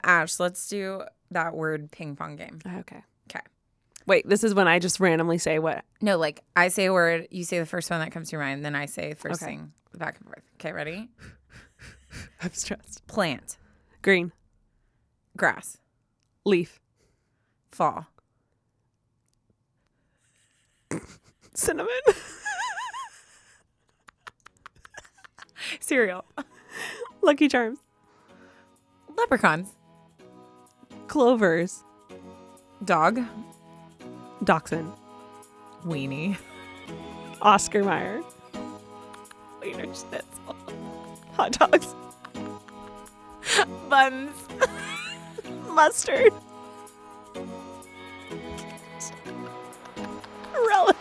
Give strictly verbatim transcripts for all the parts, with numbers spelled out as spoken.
Ash, let's do that word ping pong game. Okay. Okay. Wait, this is when I just randomly say what? No, like I say a word, you say the first one that comes to your mind, then I say the first Okay. thing back and forth. Okay, ready? I'm stressed. Plant. Green. Grass. Leaf. Fall. Cinnamon. Cereal. Lucky Charms. Leprechauns. Clovers. Dog. Dachshund. Weenie. Oscar Mayer. Wiener Schnitzel. Hot dogs. Buns. Mustard. Relish.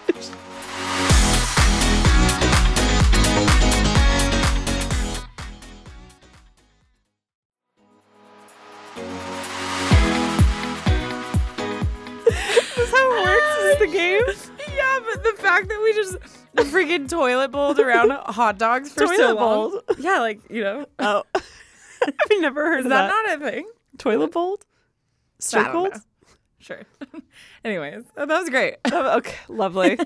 Is how it works? Is this the game? Yeah, but the fact that we just freaking toilet bowled around hot dogs for Toilet so long. bowled? Yeah, like, you know. Oh. I've never heard Is of that, that. not a thing? Toilet bowled? I don't Circled? know. Sure. Anyways, that was great. Oh, okay, lovely.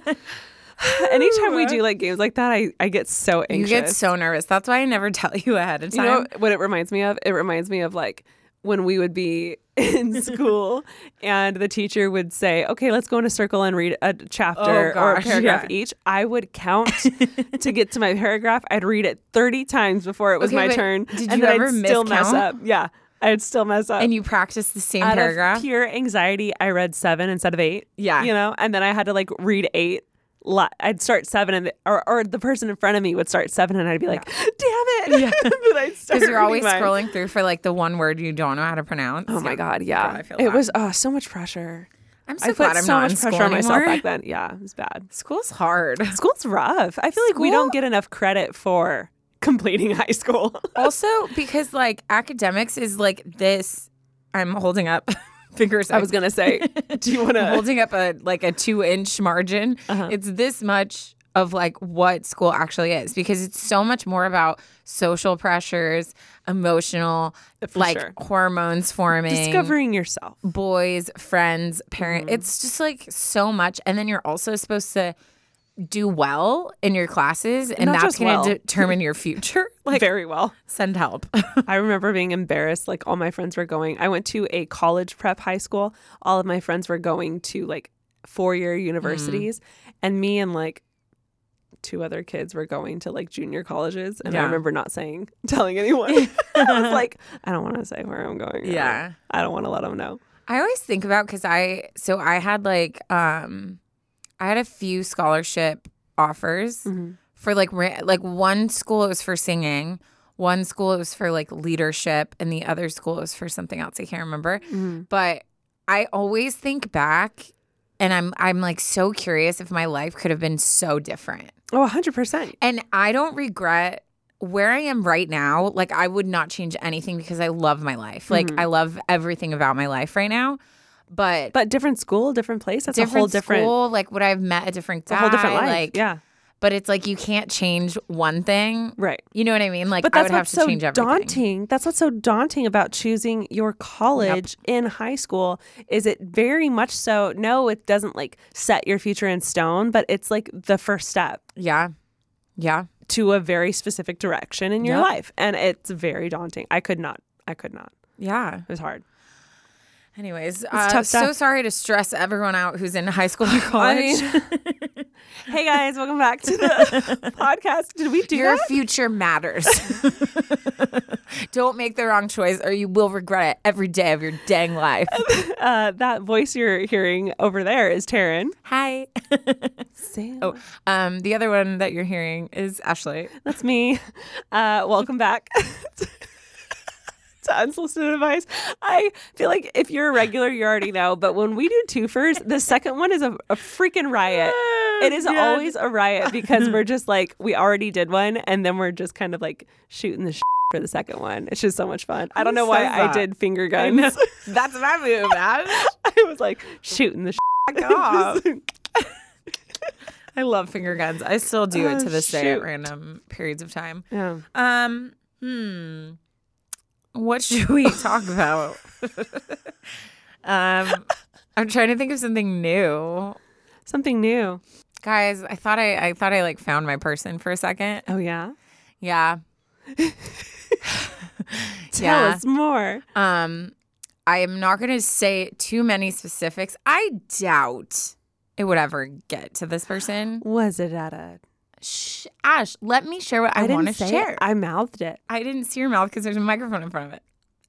Anytime we do like games like that, I, I get so anxious. You get so nervous. That's why I never tell you ahead of You time. know what it reminds me of? It reminds me of like when we would be in school and the teacher would say, okay, let's go in a circle and read a chapter Oh, or a gosh, paragraph yeah. each. I would count to get to my paragraph. I'd read it thirty times before it was Okay, my but turn. did and you then ever I'd still mess miscount? up. Yeah, I'd still mess up. And you practice the same Out paragraph? of pure anxiety, I read seven instead of eight. Yeah. You know, and then I had to like read eight. La- I'd start seven, and the, or or the person in front of me would start seven, and I'd be like, "Damn it!" Yeah. But I'd start Because you're always reading mine. scrolling through for like the one word you don't know how to pronounce. Oh my Yeah. god, yeah, God, I feel it that. was oh so much pressure. I'm so I glad put I'm so not much in pressure school on myself anymore. back then. Yeah, it was bad. School's hard. School's rough. I feel like we School- don't get enough credit for completing high school. Also, because like academics is like this. I'm holding up fingers. I was gonna say, do you want I'm to? holding up a like a two inch margin. Uh-huh. It's this much of like what school actually is, because it's so much more about social pressures, emotional, For like sure. hormones forming, Discovering yourself. boys, friends, parents. Mm-hmm. It's just like so much. And then you're also supposed to do well in your classes, and Not that's just going to well. determine your future. Like, Very well. send help. I remember being embarrassed. Like all my friends were going. I went to a college prep high school. All of my friends were going to like four-year universities, and me and like two other kids were going to like junior colleges. And I Yeah. remember not saying, telling anyone. I was like, I don't want to say where I'm going. Yeah. I don't want to let them know. I always think about, because I, so I had like, um, I had a few scholarship offers Mm-hmm. for like, ra- like one school it was for singing, one school it was for like leadership, and the other school it was for something else. I can't remember. Mm-hmm. But I always think back, and I'm, I'm like so curious if my life could have been so different. Oh, one hundred percent. And I don't regret where I am right now. Like, I would not change anything because I love my life. Like, Mm-hmm. I love everything about my life right now. But, But different school, different place. That's different a whole different, school, like, would I have met a different it's a guy? whole different life. Like, yeah. But it's like you can't change one thing. Right. You know what I mean? Like, But I that's would have what's to so change everything. daunting. That's what's so daunting about choosing your college in high school. Is it very much so? No, it doesn't like set your future in stone, but it's like the first step Yeah. Yeah. to a very specific direction in your Yep. life, and it's very daunting. I could not. I could not. Yeah. It was hard. Anyways, uh, tough so stuff. sorry to stress everyone out who's in high school or college. I mean, hey guys, welcome back to the podcast. Did we do Your that? future matters. Don't make the wrong choice, or you will regret it every day of your dang life. Uh, that voice you're hearing over there is Taryn. Hi. Sam. Oh, um, the other one that you're hearing is Ashley. That's me. Uh, welcome back to Unsolicited Advice. I feel like if you're a regular, you already know. But when we do twofers, the second one is a, a freaking riot. It is Yeah. always a riot because we're just like, we already did one. And then we're just kind of like shooting the shit for the second one. It's just so much fun. I don't know Who why says I that? did finger guns. That's my move, man. I was like shooting the shit. off. I love finger guns. I still do it Oh, to this day at shoot. random periods of time. Yeah. Um, hmm. What should we talk about? um, I'm trying to think of something new. Something new. Guys, I thought I, I thought I like found my person for a second. Oh, yeah? Yeah. Tell yeah. us more. Um, I am not going to say too many specifics. I doubt it would ever get to this person. Was it at a... Shh, Ash, let me share what I, I want didn't to say share. it. I mouthed it. I didn't see your mouth because there's a microphone in front of it.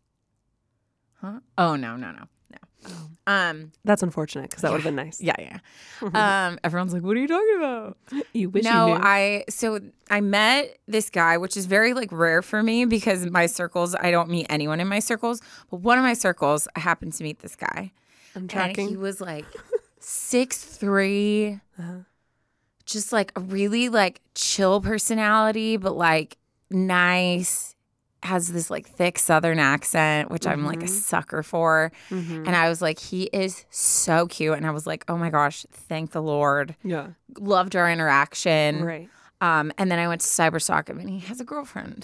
Huh? Oh, no, no, no, no. Oh. Um, That's unfortunate because that yeah. would have been nice. Yeah, yeah. um, everyone's like, what are you talking about? You wish no, you knew. I, so I met this guy, which is very like rare for me because my circles, I don't meet anyone in my circles. But one of my circles, I happened to meet this guy. I'm tracking. And he was like six three, uh-huh. just like a really like chill personality, but like nice. Has this like thick Southern accent, which mm-hmm. I'm like a sucker for. Mm-hmm. And I was like, he is so cute. And I was like, oh my gosh, thank the Lord. Yeah. Loved our interaction. Right. Um, and then I went to cyberstalk him and he has a girlfriend.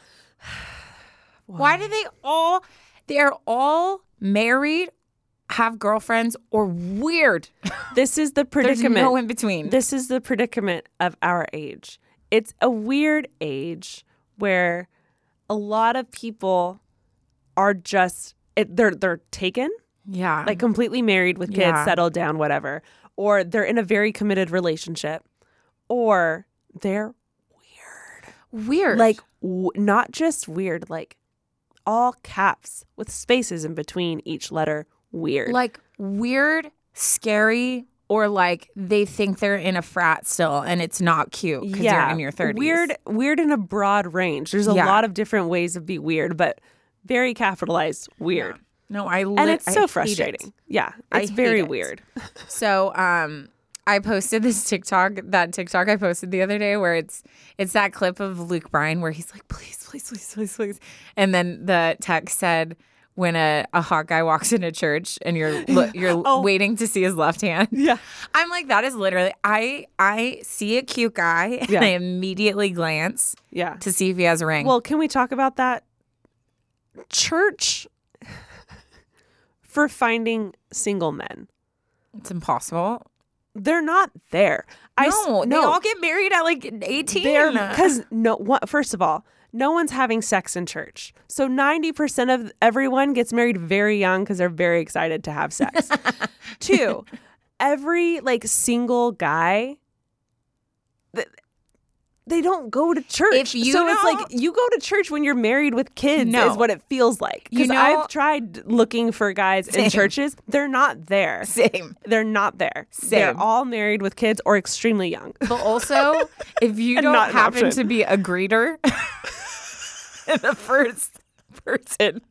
Wow. Why do they all, they're all married, have girlfriends, or weird? This is the predicament. There's no in between. This is the predicament of our age. It's a weird age where a lot of people are just it, they're they're taken, yeah, like completely married with kids, yeah. settled down, whatever, or they're in a very committed relationship, or they're weird, weird, like w- not just weird, like all caps with spaces in between each letter, weird, like weird, scary. Or like they think they're in a frat still and it's not cute because yeah. you're in your thirties. Weird, weird in a broad range. There's a yeah. lot of different ways of be weird, but very capitalized weird. Yeah. No, I li- and it's so I frustrating. It. Yeah, I it's very it. weird. So, um, I posted this TikTok, that TikTok I posted the other day where it's it's that clip of Luke Bryan where he's like, please, please, please, please, please. And then the text said, when a, a hot guy walks into church and you're you're oh. waiting to see his left hand. Yeah. I'm like, that is literally, I I see a cute guy and yeah. I immediately glance yeah. to see if he has a ring. Well, can we talk about that? Church for finding single men. It's impossible. They're not there. I no, s- they no. all get married at like eighteen. Because no, what, first of all, no one's having sex in church. So ninety percent of everyone gets married very young because they're very excited to have sex. Two, every like single guy, th- they don't go to church. If you so know, it's like you go to church when you're married with kids no. is what it feels like. You Because know, I've tried looking for guys same. in churches. They're not there. Same. They're not there. Same. They're all married with kids or extremely young. But also, if you don't not an happen option. to be a greeter, the first person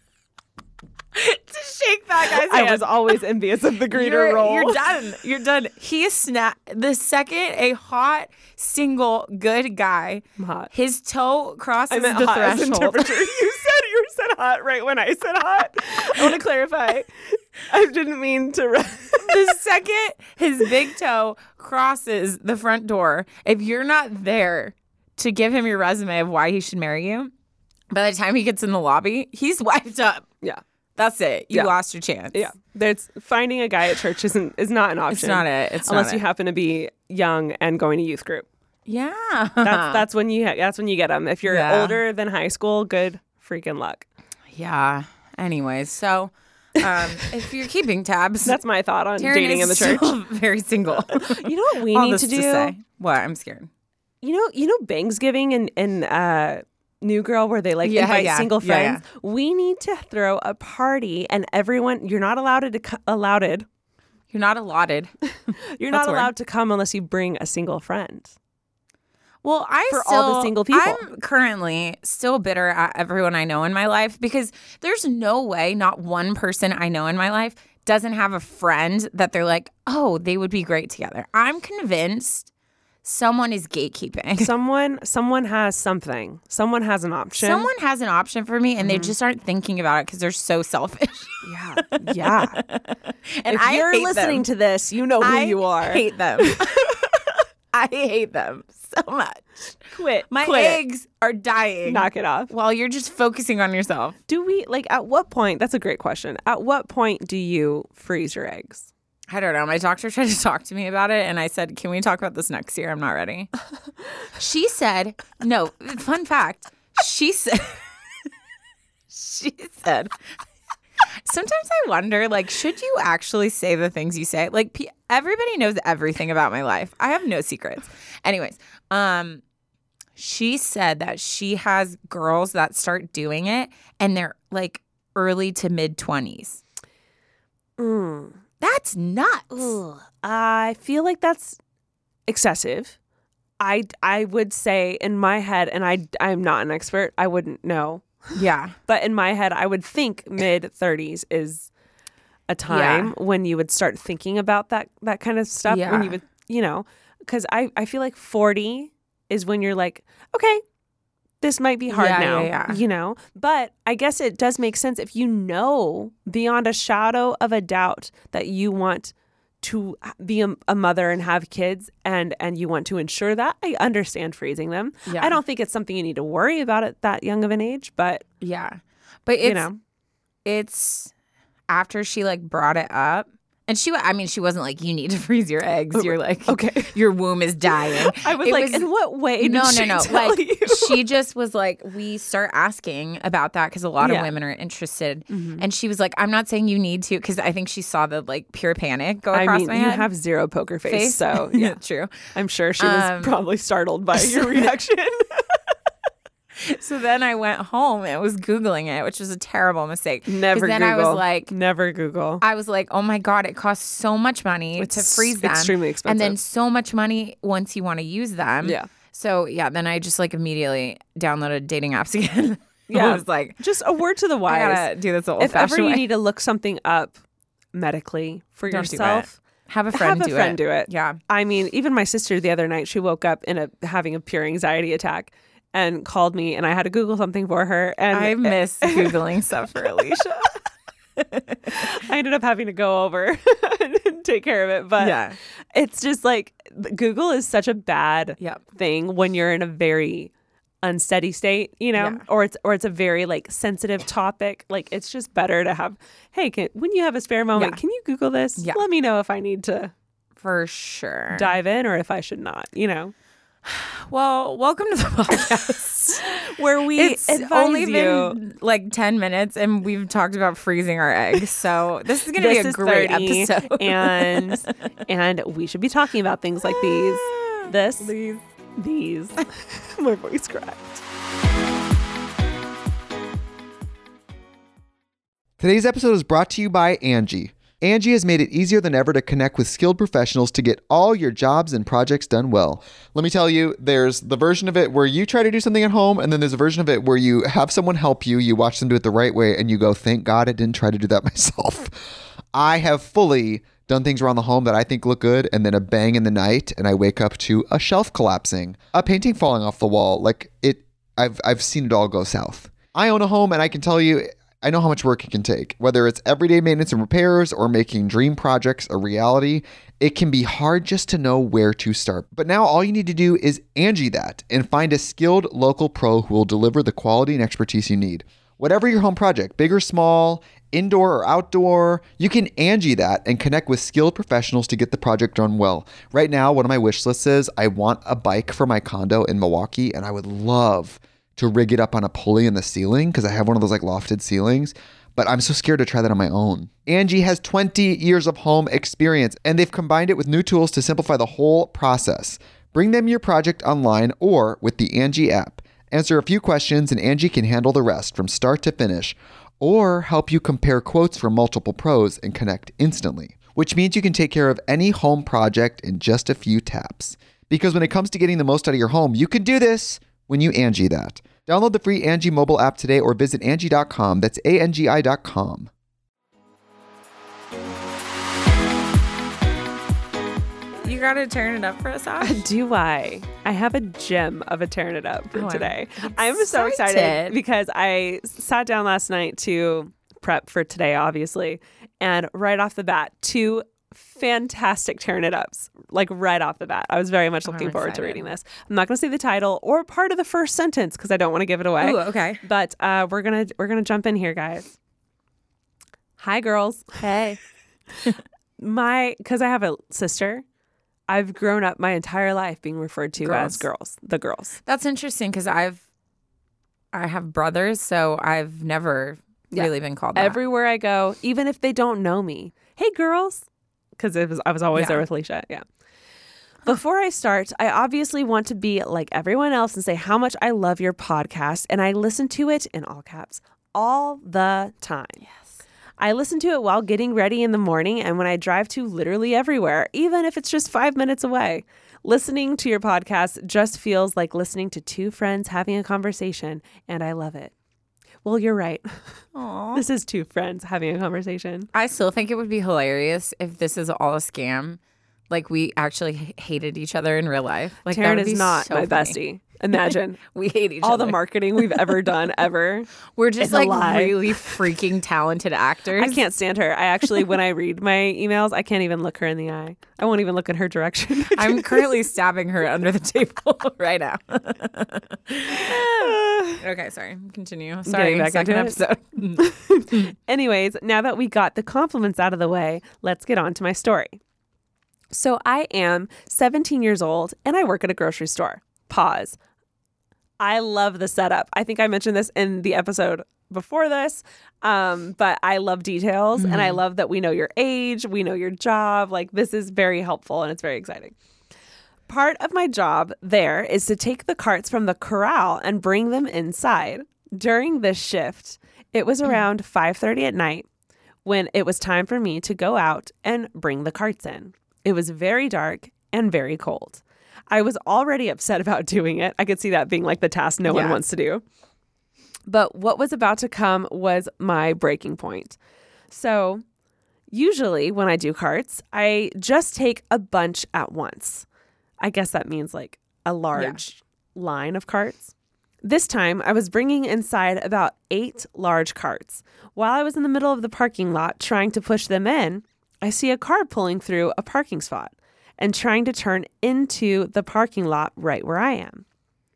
to shake that guy's hand. I was always envious of the greeter you're, role. You're done. You're done. He is snap. The second a hot, single, good guy, I'm hot. his toe crosses I meant the hot as in threshold. temperature. You said you said hot right when I said hot. I want to clarify. I didn't mean to. Re- The second his big toe crosses the front door, if you're not there to give him your resume of why he should marry you, by the time he gets in the lobby, he's wiped up. yeah. That's it. You Yeah. lost your chance. Yeah. There's finding a guy at church isn't is not an option. It's not it. It's unless not you it. happen to be young and going to youth group. Yeah. That's that's when you ha- that's when you get them. If you're Yeah. older than high school, good freaking luck. Yeah. Anyways, so um, if you're keeping tabs, That's my thought on Taryn dating is in the church. still very single. You know what we All need this to do? say. What? I'm scared. You know, you know, Bangsgiving and and uh, New Girl, where they like Yeah, invite yeah, single yeah, friends. We need to throw a party, and everyone. You're not allowed to co- allowed. You're not allotted. You're That's not weird. allowed to come unless you bring a single friend. Well, I For still, all the single people. I'm currently still bitter at everyone I know in my life because there's no way not one person I know in my life doesn't have a friend that they're like, oh, they would be great together. I'm convinced someone is gatekeeping. Someone, someone has something. Someone has an option. Someone has an option for me and Mm-hmm. they just aren't thinking about it because they're so selfish. Yeah, yeah. And if I you're hate listening them. to this, you know who I you are. hate them. I hate them so much. Quit. My Quit. eggs are dying. Knock it off. While you're just focusing on yourself. Do we, like, at what point, that's a great question. At what point do you freeze your eggs? I don't know. My doctor tried to talk to me about it, and I said, can we talk about this next year? I'm not ready. She said, no, fun fact. She said, she said, sometimes I wonder, like, should you actually say the things you say? Like, p- everybody knows everything about my life. I have no secrets. Anyways, um, she said that she has girls that start doing it, and they're, like, early to mid-twenties. Mm. That's nuts. Ugh. I feel like that's excessive. I, I would say in my head, and I, I'm not an expert, I wouldn't know. Yeah. But in my head, I would think mid thirties is a time Yeah. when you would start thinking about that that kind of stuff. Yeah. When you would, you know, because I, I feel like forty is when you're like, okay, this might be hard Yeah, now, yeah, yeah. you know? But I guess it does make sense if you know beyond a shadow of a doubt that you want to be a, a mother and have kids and and you want to ensure that. I understand freezing them. Yeah. I don't think it's something you need to worry about at that young of an age, but Yeah. But it's, you know, it's after she like brought it up. And she, I mean, she wasn't like, you need to freeze your eggs. You're like, okay, your womb is dying. I was It like, was- in what way did no, no, she no. tell Like, you? she just was like, we start asking about that because a lot Yeah. of women are interested. Mhm. And she was like, I'm not saying you need to, because I think she saw the like pure panic go I across mean, my you head. have zero poker face, face. so yeah, True. I'm sure she was Um, probably startled by your reaction. So then I went home and was Googling it, which was a terrible mistake. 'Cause Never then Google. I was like, Never Google. I was like, oh my God, it costs so much money It's to freeze them. extremely expensive. And then so much money once you want to use them. Yeah. So yeah, then I just like immediately downloaded dating apps again. Yeah. I was like, Just a word to the I wise. gotta do this old If ever fashioned you way. need to look something up medically for Don't do yourself, Have a friend have a do friend it. do it. Yeah. I mean, even my sister the other night, she woke up in a having a pure anxiety attack and called me, and I had to Google something for her. And I miss Googling stuff for Alicia. I ended up having to go over and take care of it. But Yeah. it's just like Google is such a bad Yep. thing when you're in a very unsteady state, you know, Yeah. or it's or it's a very like sensitive topic. Like it's just better to have, hey, can, when you have a spare moment, Yeah. can you Google this? Yeah. Let me know if I need to For sure. dive in or if I should not, you know. Well, welcome to the podcast. Where we It's advise only you. been like ten minutes and we've talked about freezing our eggs. So this is going to be This a is great thirty, episode. and and we should be talking about things like these. This, These. these. My voice cracked. Today's episode is brought to you by Angie. Angie has made it easier than ever to connect with skilled professionals to get all your jobs and projects done well. Let me tell you, there's the version of it where you try to do something at home, and then there's a version of it where you have someone help you, you watch them do it the right way, and you go, thank God I didn't try to do that myself. I have fully done things around the home that I think look good, and then a bang in the night, and I wake up to a shelf collapsing, a painting falling off the wall. Like it, I've I've seen it all go south. I own a home, and I can tell you, I know how much work it can take. Whether it's everyday maintenance and repairs or making dream projects a reality, it can be hard just to know where to start. But now all you need to do is Angie that and find a skilled local pro who will deliver the quality and expertise you need. Whatever your home project, big or small, indoor or outdoor, you can Angie that and connect with skilled professionals to get the project done well. Right now, one of my wish lists is I want a bike for my condo in Milwaukee, and I would love to rig it up on a pulley in the ceiling because I have one of those like lofted ceilings, but I'm so scared to try that on my own. Angie has twenty years of home experience, and they've combined it with new tools to simplify the whole process. Bring them your project online or with the Angie app. Answer a few questions and Angie can handle the rest from start to finish, or help you compare quotes from multiple pros and connect instantly, which means you can take care of any home project in just a few taps. Because when it comes to getting the most out of your home, you can do this when you Angie that. Download the free Angie mobile app today or visit Angie dot com. That's A N G I dot com. You got to turn it up for us, Ash? Do I? I have a gem of a tearing it up for Oh, I'm today. I'm so excited excited. because I sat down last night to prep for today, obviously. And right off the bat, two fantastic turn it ups, like right off the bat. I was very much Oh, looking I'm forward to excited. reading this. I'm not going to say the title or part of the first sentence because I don't want to give it away. Ooh, okay. But uh, we're gonna we're gonna jump in here, guys. Hi, girls. Hey. My because I have a sister. I've grown up my entire life being referred to as girls, the girls. That's interesting because I've I have brothers, so I've never Yeah. really been called that. Everywhere I go, even if they don't know me, hey, girls, because it was I was always Yeah. there with Alicia. Yeah. Before I start, I obviously want to be like everyone else and say how much I love your podcast, and I listen to it in all caps all the time. Yes. I listen to it while getting ready in the morning and when I drive to literally everywhere, even if it's just five minutes away. Listening to your podcast just feels like listening to two friends having a conversation, and I love it. Well, you're right. Aww. This is two friends having a conversation. I still think it would be hilarious if this is all a scam. Like we actually h- hated each other in real life. Like that Taryn would is be not so my funny. bestie. Imagine We hate each all other. the marketing we've ever done ever. We're just It's a like lie. really freaking talented actors. I can't stand her. I actually, when I read my emails, I can't even look her in the eye. I won't even look in her direction. I'm currently stabbing her under the table right now. Okay, sorry. Continue. Sorry, back second into episode. Anyways, now that we got the compliments out of the way, let's get on to my story. So I am seventeen years old and I work at a grocery store. Pause. I love the setup. I think I mentioned this in the episode before this, um, but I love details and I love that we know your age, we know your job. Like this is very helpful and it's very exciting. Part of my job there is to take the carts from the corral and bring them inside. During this shift, it was around five thirty at night when it was time for me to go out and bring the carts in. It was very dark and very cold. I was already upset about doing it. I could see that being like the task no one Yeah. wants to do. But what was about to come was my breaking point. So usually when I do carts, I just take a bunch at once. I guess that means like a large line of carts. This time I was bringing inside about eight large carts. While I was in the middle of the parking lot trying to push them in, I see a car pulling through a parking spot and trying to turn into the parking lot right where I am.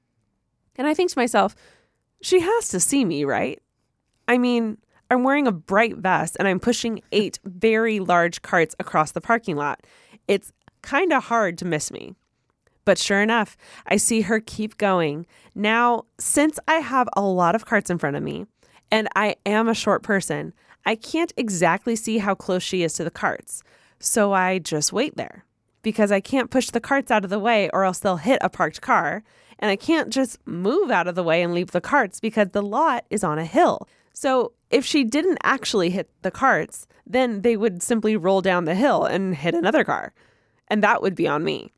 And I think to myself, she has to see me, right? I mean, I'm wearing a bright vest and I'm pushing eight very large carts across the parking lot. It's kind of hard to miss me. But sure enough, I see her keep going. Now, since I have a lot of carts in front of me and I am a short person, I can't exactly see how close she is to the carts. So I just wait there because I can't push the carts out of the way or else they'll hit a parked car. And I can't just move out of the way and leave the carts because the lot is on a hill. So if she didn't actually hit the carts, then they would simply roll down the hill and hit another car. And that would be on me.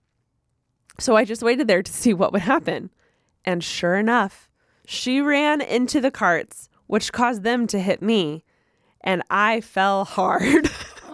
So I just waited there to see what would happen. And sure enough, she ran into the carts, which caused them to hit me. And I fell hard.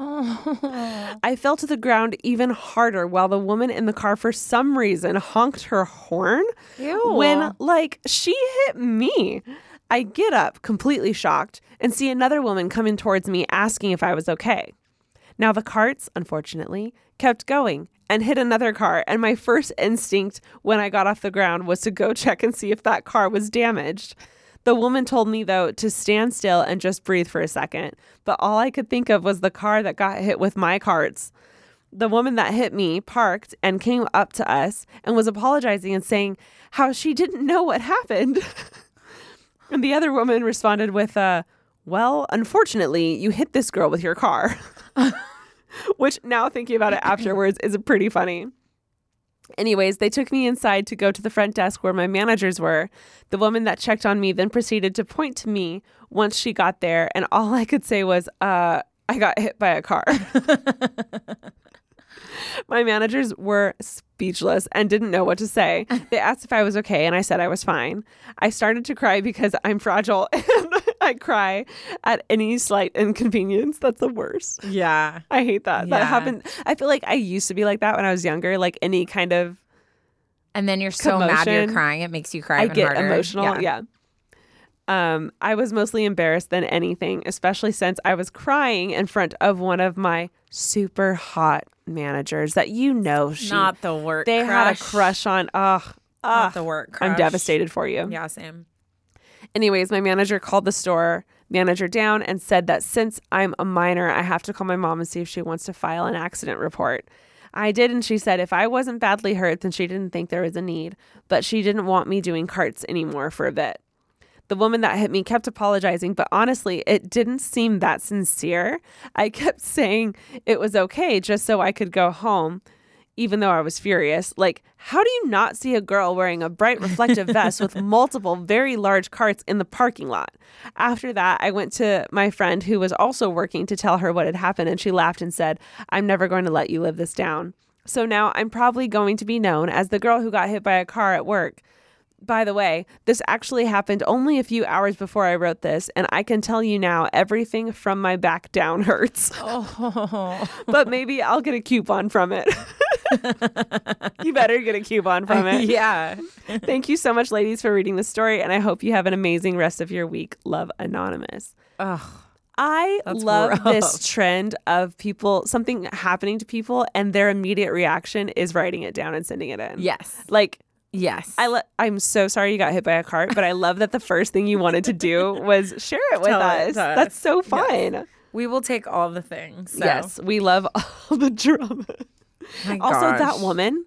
I fell to the ground even harder while the woman in the car, for some reason, honked her horn Ew. when, like, she hit me. I get up completely shocked and see another woman coming towards me asking if I was okay. Now, the carts, unfortunately, kept going and hit another car. And my first instinct when I got off the ground was to go check and see if that car was damaged. The woman told me, though, to stand still and just breathe for a second. But all I could think of was the car that got hit with my carts. The woman that hit me parked and came up to us and was apologizing and saying how she didn't know what happened. And the other woman responded with, uh, well, unfortunately, you hit this girl with your car. Which now thinking about it afterwards is pretty funny. Anyways, they took me inside to go to the front desk where my managers were. The woman that checked on me then proceeded to point to me once she got there. And all I could say was, uh, I got hit by a car. My managers were speechless and didn't know what to say. They asked if I was okay, and I said I was fine. I started to cry because I'm fragile and I cry at any slight inconvenience. That's the worst. Yeah. I hate that. That Yeah. happened. I feel like I used to be like that when I was younger, like any kind of And then you're so mad you're Commotion. crying, it makes you cry I even get harder. emotional. Yeah. Um, I was mostly embarrassed than anything, especially since I was crying in front of one of my super hot managers that you know she Not the work they crush. had a crush on. Ugh, Not ugh. the work crush. I'm devastated for you. Yeah, same. Anyways, my manager called the store manager down and said that since I'm a minor, I have to call my mom and see if she wants to file an accident report. I did, and she said if I wasn't badly hurt, then she didn't think there was a need, but she didn't want me doing carts anymore for a bit. The woman that hit me kept apologizing, but honestly, it didn't seem that sincere. I kept saying it was okay just so I could go home, even though I was furious. Like, how do you not see a girl wearing a bright reflective vest with multiple very large carts in the parking lot? After that, I went to my friend who was also working to tell her what had happened, and she laughed and said, I'm never going to let you live this down. So now I'm probably going to be known as the girl who got hit by a car at work. By the way, this actually happened only a few hours before I wrote this, and I can tell you now, everything from my back down hurts. Oh. But maybe I'll get a coupon from it. You better get a coupon from it. Yeah. Thank you so much, ladies, for reading the story, and I hope you have an amazing rest of your week. Love, Anonymous. Ugh. I That's love rough. this trend of people, something happening to people, and their immediate reaction is writing it down and sending it in. Yes. Like, Yes. I le- I'm so sorry you got hit by a cart, but I love that the first thing you wanted to do was share it with Tell it us. to us. That's so fun. Yes. We will take all the things. So. Yes, we love all the drama. My Also, gosh. that woman,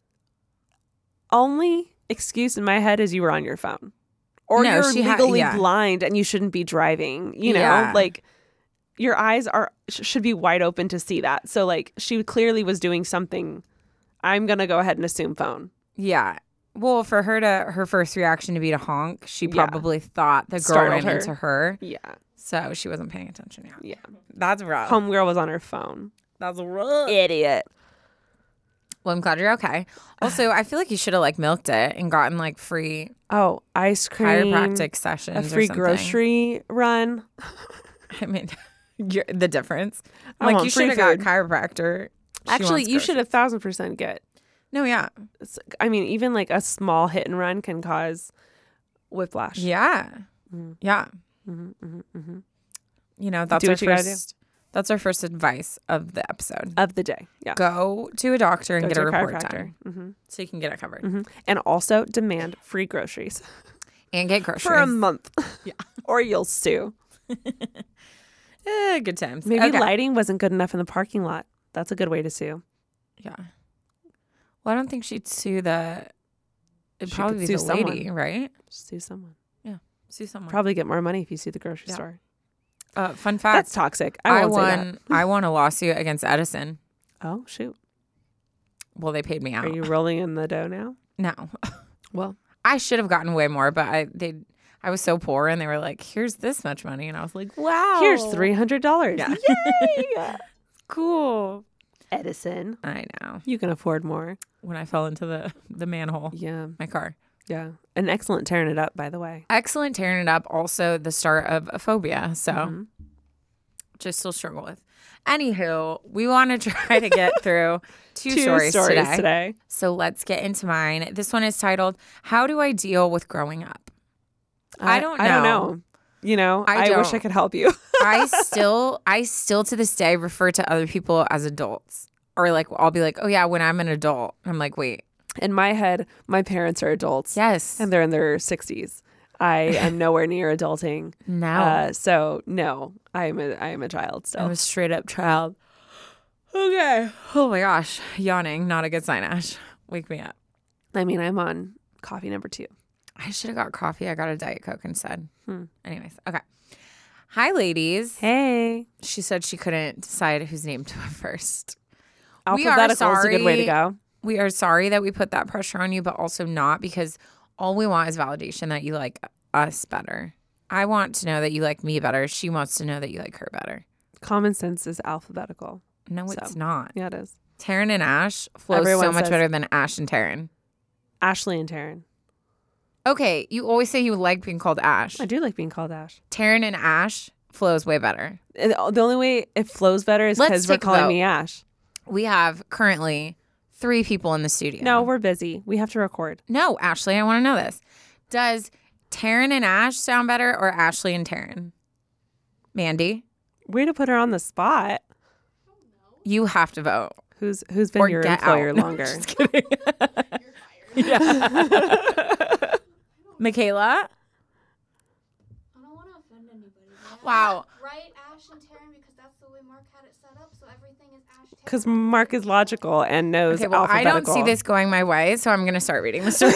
only excuse in my head is you were on your phone. Or No, you're she ha- legally yeah. blind and you shouldn't be driving. You know, Yeah. like your eyes are sh- should be wide open to see that. So, like, she clearly was doing something. I'm going to go ahead and assume phone. Yeah. Well, for her to her first reaction to be to honk, she Yeah. probably thought the girl Startled ran her. into her, Yeah. so she wasn't paying attention. Yeah, Yeah. that's rough. Homegirl was on her phone. That's rough. Idiot. Well, I'm glad you're okay. Also, I feel like you should have like milked it and gotten like free Oh, ice cream. chiropractic sessions, A free or something. grocery run. I mean, you're, the difference. I Like want you free should have got food. chiropractor. She Actually, wants you should groceries. a thousand percent get. No, yeah, It's- I mean, even like a small hit and run can cause whiplash. yeah, Mm. yeah. Mhm, mhm, mhm. You know, that's Do our what you gotta first. That's our first advice of the episode. Of the day. Yeah. Go to a doctor and Go get to a report chiropractor. done, Mhm, so you can get it covered mhm. And also demand free groceries and get groceries for a month. Yeah. Or you'll sue. Eh, good times. Maybe Okay. lighting wasn't good enough in the parking lot. That's a good way to sue. Yeah. Well, I don't think she'd sue the. It'd She probably could be the sue lady, someone. right? Sue someone. Sue someone. Probably get more money if you sue the grocery Yeah. store. Uh, fun That's fact: toxic. I, I, won't say won. I won a lawsuit against Edison. that. Oh, shoot. Well, they paid me out. Are you rolling in the dough now? No, Well, I should have gotten way more, but I they I was so poor, and they were like, "Here's this much money," and I was like, "Wow, here's three hundred dollars. Yeah. Yay! cool." Edison. I know. You can afford more. When I fell into the the manhole, Yeah. my car. Yeah. An excellent tearing it up, by the way. Excellent tearing it up. Also, the start of a phobia. So. Mhm. Which I still struggle with. Anywho, we want to try to get through two, Two stories, stories today. today. So let's get into mine. This one is titled, How Do I Deal with Growing Up? I don't I don't know. know. You know, I I, wish I don't. could help you. I still, I still to this day refer to other people as adults. Or like, I'll be like, oh yeah, when I'm an adult. I'm like, wait. In my head, my parents are adults. Yes. And they're in their sixties. I am nowhere near adulting. No. Uh, so no, I am a I am a child still. I'm a straight up child. Okay. Oh my gosh. Yawning. Not a good sign, Ash. Wake me up. I mean, I'm on coffee number two. I should have got coffee. I got a Diet Coke instead. Hmm. Anyways, okay. Hi, ladies. Hey, She said she couldn't decide whose name to put first. We are alphabetical is a good way to sorry. go. We are sorry that we put that pressure on you, but also not, because all we want is validation that you like us better. I want to know that you like me better. She wants to know that you like her better. Common sense is alphabetical. No, it's So. not. Yeah, it is. Taryn and Ash flows so Everyone much says- better than Ash and Taryn. Ashley and Taryn. Okay, you always say you like being called Ash. I do like being called Ash. Taryn and Ash flows way better. And The only way it flows better is Let's because we're take a calling vote. me Ash. We have currently three people in the studio. No, we're busy. We have to record. No, Ashley, I want to know this. Does Taryn and Ash sound better, or Ashley and Taryn? Mandy, Way to put her on the spot. you have to vote. Who's who's been Or your get employer out. longer? Just kidding. Yeah. Michaela? I don't want to offend anybody. but I Wow. Write Ash and Taryn because that's the way Mark had it set up. So everything is Ash. Taryn. Because Mark is logical and knows Okay, well, I don't alphabetical. see this going my way, so I'm going to start reading the story.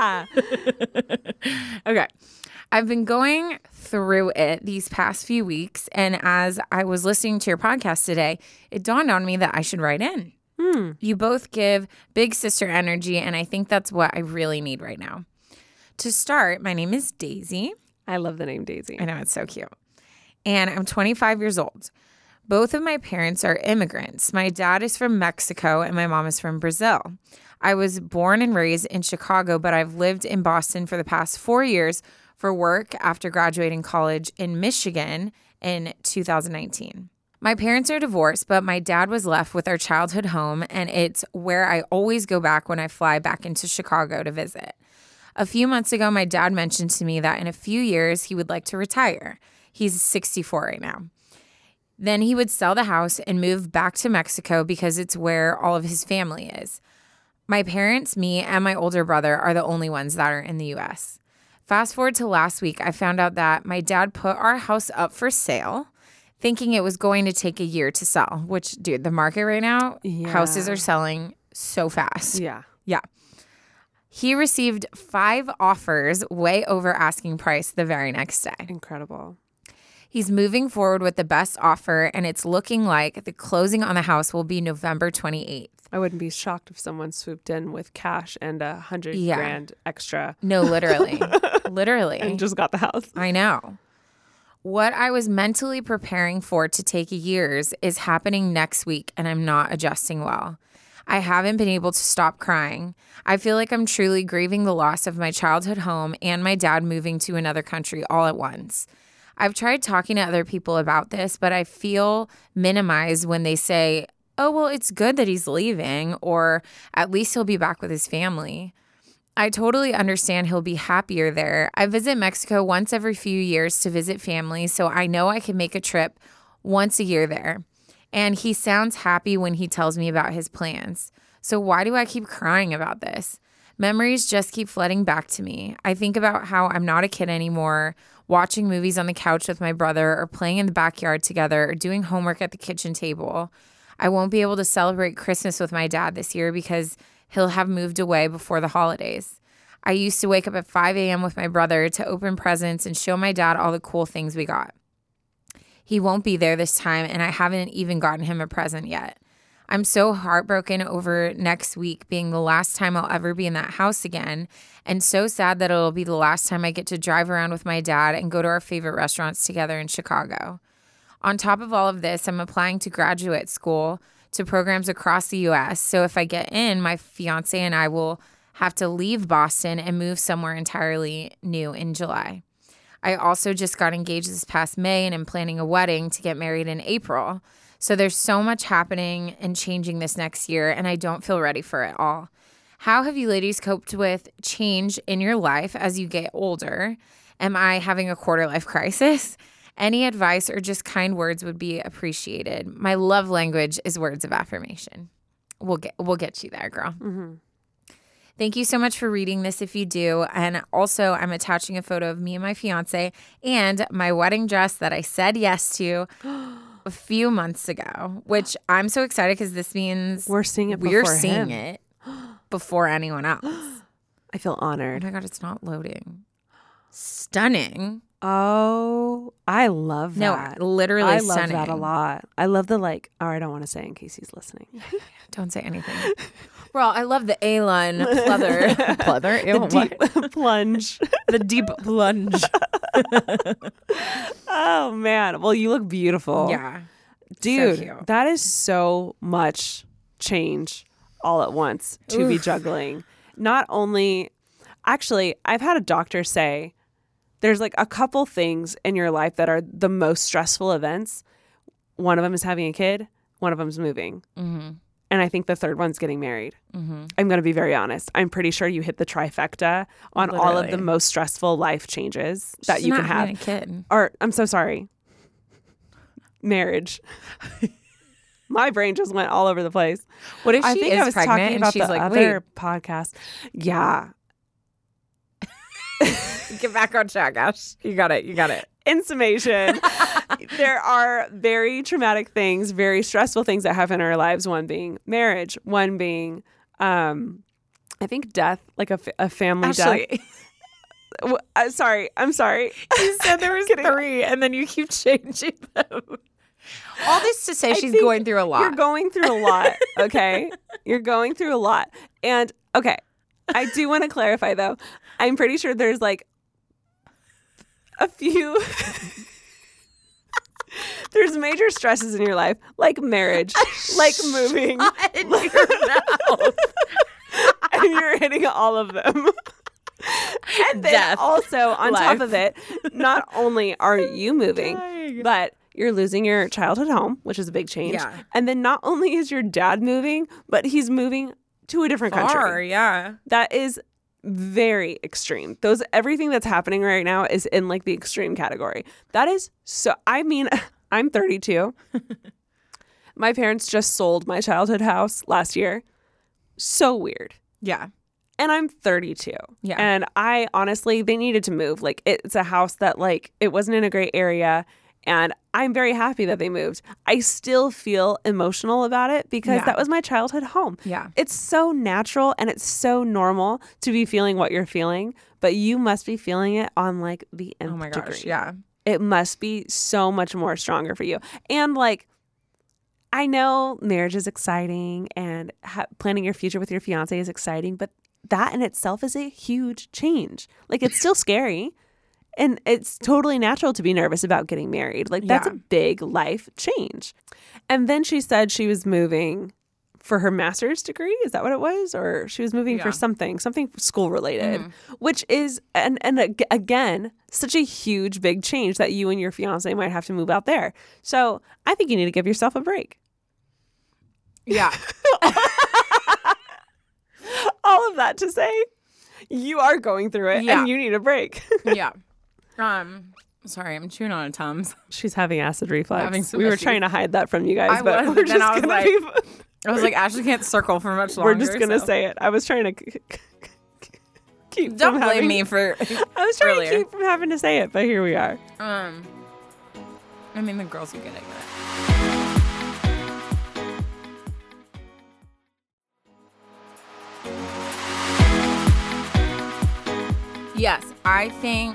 Okay. I've been going through it these past few weeks, and as I was listening to your podcast today, it dawned on me that I should write in. Hmm. You both give big sister energy, and I think that's what I really need right now. To start, my name is Daisy. I love the name Daisy. I know, it's so cute. And I'm twenty-five years old. Both of my parents are immigrants. My dad is from Mexico and my mom is from Brazil. I was born and raised in Chicago, but I've lived in Boston for the past four years for work after graduating college in Michigan in two thousand nineteen. My parents are divorced, but my dad was left with our childhood home, and it's where I always go back when I fly back into Chicago to visit. A few months ago, my dad mentioned to me that in a few years he would like to retire. He's sixty-four right now. Then he would sell the house and move back to Mexico because it's where all of his family is. My parents, me, and my older brother are the only ones that are in the U S. Fast forward to last week, I found out that my dad put our house up for sale, thinking it was going to take a year to sell, which, dude, the market right now, Yeah. houses are selling so fast. Yeah. Yeah. He received five offers way over asking price the very next day. Incredible. He's moving forward with the best offer, and it's looking like the closing on the house will be November twenty-eighth. I wouldn't be shocked if someone swooped in with cash and a hundred Yeah. grand extra No, literally. Literally. and just got the house. I know. What I was mentally preparing for to take years is happening next week, and I'm not adjusting well. I haven't been able to stop crying. I feel like I'm truly grieving the loss of my childhood home and my dad moving to another country all at once. I've tried talking to other people about this, but I feel minimized when they say, oh, well, it's good that he's leaving, or at least he'll be back with his family. I totally understand he'll be happier there. I visit Mexico once every few years to visit family, so I know I can make a trip once a year there. And he sounds happy when he tells me about his plans. So why do I keep crying about this? Memories just keep flooding back to me. I think about how I'm not a kid anymore, watching movies on the couch with my brother, or playing in the backyard together, or doing homework at the kitchen table. I won't be able to celebrate Christmas with my dad this year because he'll have moved away before the holidays. I used to wake up at five a.m. with my brother to open presents and show my dad all the cool things we got. He won't be there this time, and I haven't even gotten him a present yet. I'm so heartbroken over next week being the last time I'll ever be in that house again, and so sad that it'll be the last time I get to drive around with my dad and go to our favorite restaurants together in Chicago. On top of all of this, I'm applying to graduate school to programs across the U S, so if I get in, my fiance and I will have to leave Boston and move somewhere entirely new in July. I also just got engaged this past May and am planning a wedding to get married in April. So there's so much happening and changing this next year, and I don't feel ready for it all. How have you ladies coped with change in your life as you get older? Am I having a quarter life crisis? Any advice or just kind words would be appreciated. My love language is words of affirmation. We'll get we'll get you there, girl. Mm-hmm. Thank you so much for reading this if you do. And also, I'm attaching a photo of me and my fiance and my wedding dress that I said yes to a few months ago, which I'm so excited because this means We're seeing it we're before seeing him. it before anyone else. I feel Oh honored. my God, it's not loading. Stunning. Oh, I love that. No, literally I love stunning. that a lot. I love the like, or I don't want to say in case he's listening. Don't say anything. Well, I love the A-line pleather. pleather? Ew, The what? deep plunge. The deep plunge. Oh man. Well, you look beautiful. Yeah. Dude, cute. that is so much change all at once to be juggling. Not only, actually, I've had a doctor say there's like a couple things in your life that are the most stressful events. One of them is having a kid. One of them is moving. Mm-hmm. And I think the third one's getting married. Mm-hmm. I'm going to be very honest. I'm pretty sure you hit the trifecta on all of Literally. the most stressful life changes that She's you not can have. having a kid. Or, I'm so sorry. Marriage. My brain just went all over the place. What if she I think is I was pregnant talking and about she's the like, other podcast. Yeah. wait, get back on track, Ash. You got it. You got it. In summation, there are very traumatic things, very stressful things that happen in our lives. One being marriage, one being, um, I think, death, like a, f- a family Ashley, death. W- uh, sorry, I'm sorry. you said there was Kidding. three, and then you keep changing them. All this to say, I she's think going through a lot. You're going through a lot, okay? You're going through a lot. And, okay, I do want to clarify, though. I'm pretty sure there's, like, a few... There's major stresses in your life, like marriage, like moving. in your mouth. And you're hitting all of them. And then Death. also, on Life. top of it, not only are you moving, Dying. but you're losing your childhood home, which is a big change. Yeah. And then not only is your dad moving, but he's moving to a different Far, country. yeah. That is very extreme. Those everything that's happening right now is in like the extreme category. That is so I mean, I'm thirty-two. My parents just sold my childhood house last year. So weird. Yeah. And I'm thirty-two. Yeah. And I honestly, they needed to move. Like, it's a house that, like, it wasn't in a great area. And I'm very happy that they moved. I still feel emotional about it because Yeah. that was my childhood home. Yeah. It's so natural and it's so normal to be feeling what you're feeling, but you must be feeling it on, like, the nth Oh my gosh. degree. Yeah. It must be so much more stronger for you. And, like, I know marriage is exciting and ha- planning your future with your fiance is exciting, but that in itself is a huge change. Like, it's still scary. And it's totally natural to be nervous about getting married. Like, that's Yeah. a big life change. And then she said she was moving for her master's degree. Is that what it was? Or she was moving Yeah. for something, something school related, Mhm. which is, and, and ag- again, such a huge, big change that you and your fiance might have to move out there. So I think you need to give yourself a break. Yeah. All of that to say, you are going through it Yeah. and you need a break. Yeah. Um, sorry, I'm chewing on a Tums. She's having acid reflux. Having some we were issues. trying to hide that from you guys, I but was, we're but just then I was gonna like- be. I was like, Ashley can't circle for much longer. We're just gonna so. say it. I was trying to k- k- keep. Don't from blame having, me for. I was trying earlier. to keep from having to say it, but here we are. Um, I mean, the girls are getting it. Yes, I think.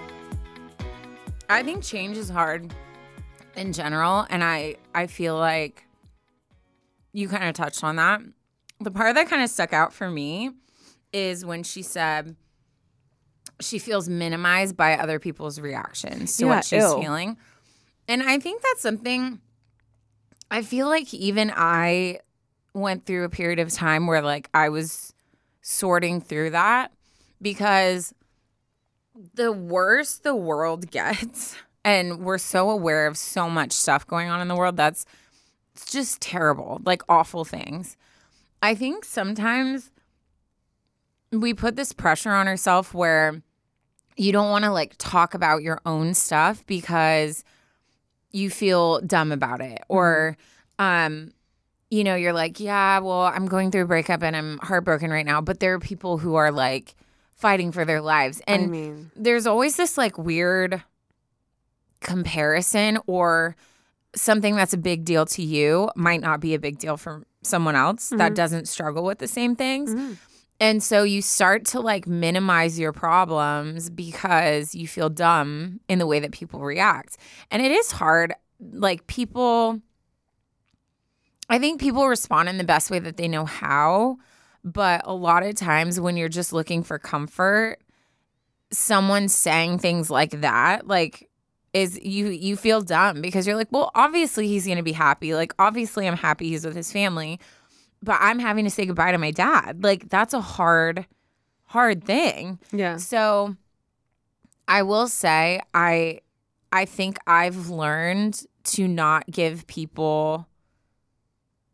I think change is hard in general, and I I feel like you kind of touched on that. The part that kind of stuck out for me is when she said she feels minimized by other people's reactions to Yeah, what she's ew. feeling. And I think that's something I feel like even I went through a period of time where like I was sorting through that, because the worse the world gets, and we're so aware of so much stuff going on in the world that's it's just terrible, like awful things. I think sometimes we put this pressure on ourselves where you don't want to like talk about your own stuff because you feel dumb about it, or um you know, you're like, yeah, well, I'm going through a breakup and I'm heartbroken right now, but there are people who are like fighting for their lives. And I mean, there's always this like weird comparison, or something that's a big deal to you might not be a big deal for someone else that doesn't struggle with the same things. Mhm. And so you start to like minimize your problems because you feel dumb in the way that people react. And it is hard. Like people, I think people respond in the best way that they know how. But a lot of times when you're just looking for comfort, someone saying things like that, like, is you you feel dumb because you're like, well, obviously he's going to be happy. Like, obviously I'm happy he's with his family, but I'm having to say goodbye to my dad. Like, that's a hard, hard thing. yeah. So I will say I I think I've learned to not give people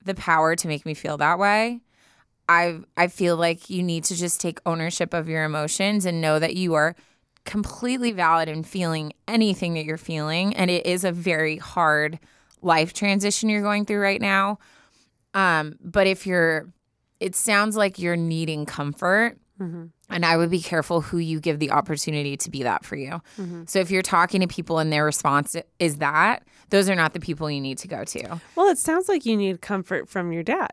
the power to make me feel that way. I I feel like you need to just take ownership of your emotions and know that you are completely valid in feeling anything that you're feeling. And it is a very hard life transition you're going through right now. Um, but if you're, it sounds like you're needing comfort. Mm-hmm. And I would be careful who you give the opportunity to be that for you. Mm-hmm. So if you're talking to people and their response is that, those are not the people you need to go to. Well, it sounds like you need comfort from your dad.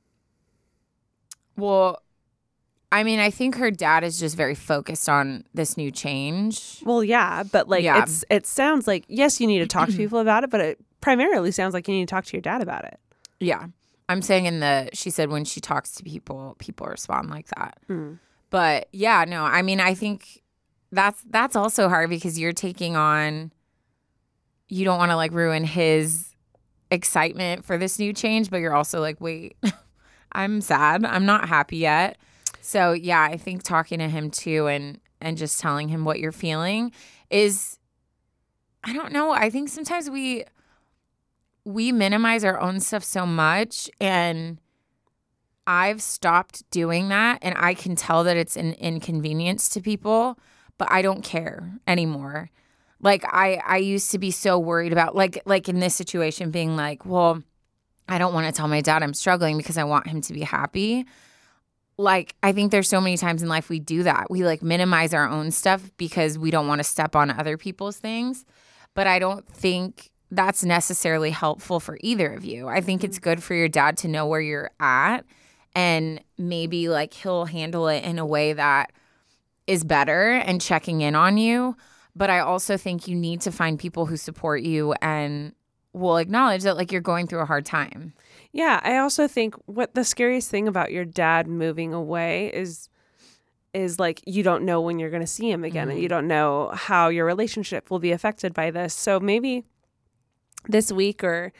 Well, I mean, I think her dad is just very focused on this new change. Well, yeah, but like Yeah. it's it sounds like, yes, you need to talk to people about it, but it primarily sounds like you need to talk to your dad about it. Yeah. I'm saying in the, she said when she talks to people, people respond like that. Mm. But yeah, no, I mean, I think that's that's also hard because you're taking on, you don't want to like ruin his excitement for this new change, but you're also like, wait, I'm sad. I'm not happy yet. So yeah, I think talking to him too and and just telling him what you're feeling is, I don't know. I think sometimes we we minimize our own stuff so much, and I've stopped doing that, and I can tell that it's an inconvenience to people, but I don't care anymore. Like I I used to be so worried about like like in this situation being like, well, I don't want to tell my dad I'm struggling because I want him to be happy. Like, I think there's so many times in life we do that. We like minimize our own stuff because we don't want to step on other people's things. But I don't think that's necessarily helpful for either of you. I think it's good for your dad to know where you're at, and maybe like he'll handle it in a way that is better and checking in on you. But I also think you need to find people who support you and will acknowledge that like you're going through a hard time. Yeah, I also think what the scariest thing about your dad moving away is is like you don't know when you're going to see him again, mm-hmm. and you don't know how your relationship will be affected by this. So maybe this week or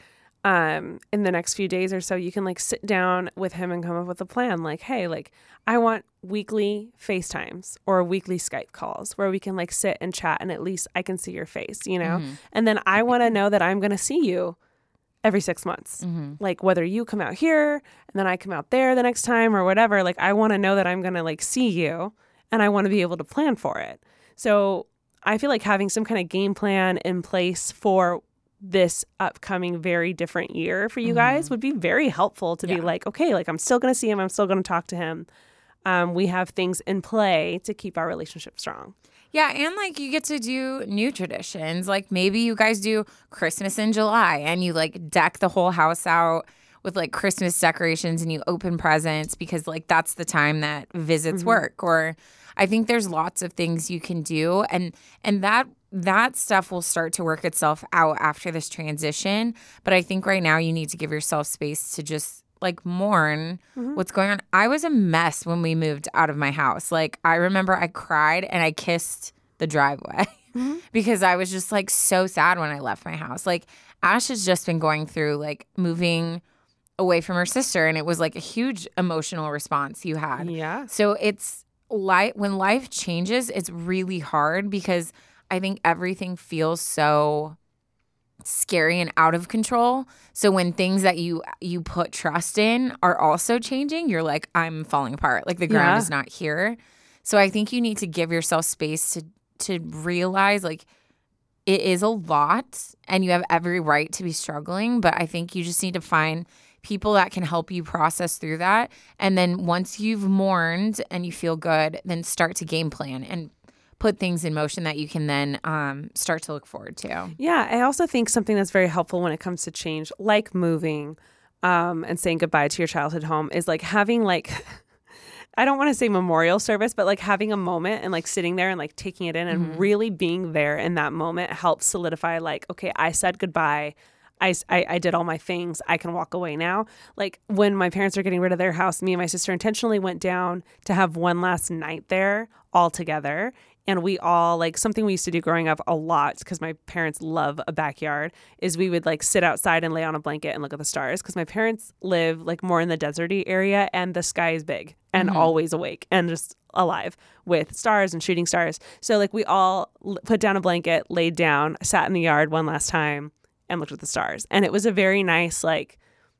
um, in the next few days or so, you can like sit down with him and come up with a plan. Like, hey, like I want weekly FaceTimes or weekly Skype calls where we can like sit and chat, and at least I can see your face, you know? Mm-hmm. And then I want to know that I'm going to see you every six months, mm-hmm. like whether you come out here and then I come out there the next time or whatever. Like I want to know that I'm going to like see you, and I want to be able to plan for it. So I feel like having some kind of game plan in place for this upcoming very different year for you mm-hmm. guys would be very helpful to yeah. be like, okay, like I'm still going to see him. I'm still going to talk to him. Um, we have things in play to keep our relationship strong. Yeah, and like you get to do new traditions. Like maybe you guys do Christmas in July and you like deck the whole house out with like Christmas decorations and you open presents because like that's the time that visits mm-hmm. work. Or I think there's lots of things you can do, and and that that stuff will start to work itself out after this transition. But I think right now you need to give yourself space to just like mourn mm-hmm. what's going on. I was a mess when we moved out of my house. Like I remember I cried and I kissed the driveway mm-hmm. because I was just like so sad when I left my house. Like Ash has just been going through like moving away from her sister, and it was like a huge emotional response you had. Yeah. So it's like when life changes, it's really hard because I think everything feels so scary and out of control. So when things that you you put trust in are also changing, you're like, I'm falling apart. Like the ground yeah. is not here. So I think you need to give yourself space to to realize like it is a lot and you have every right to be struggling. But I think you just need to find people that can help you process through that. And then once you've mourned and you feel good, then start to game plan and put things in motion that you can then um, start to look forward to. Yeah, I also think something that's very helpful when it comes to change, like moving um, and saying goodbye to your childhood home, is like having like, I don't want to say memorial service, but like having a moment and like sitting there and like taking it in and mm-hmm. really being there in that moment helps solidify like, okay, I said goodbye. I, I, I did all my things. I can walk away now. Like when my parents are getting rid of their house, me and my sister intentionally went down to have one last night there all together. And we all, like, something we used to do growing up a lot, because my parents love a backyard, is we would, like, sit outside and lay on a blanket and look at the stars. Because my parents live, like, more in the deserty area, and the sky is big and mm-hmm. always awake and just alive with stars and shooting stars. So, like, we all put down a blanket, laid down, sat in the yard one last time, and looked at the stars. And it was a very nice, like,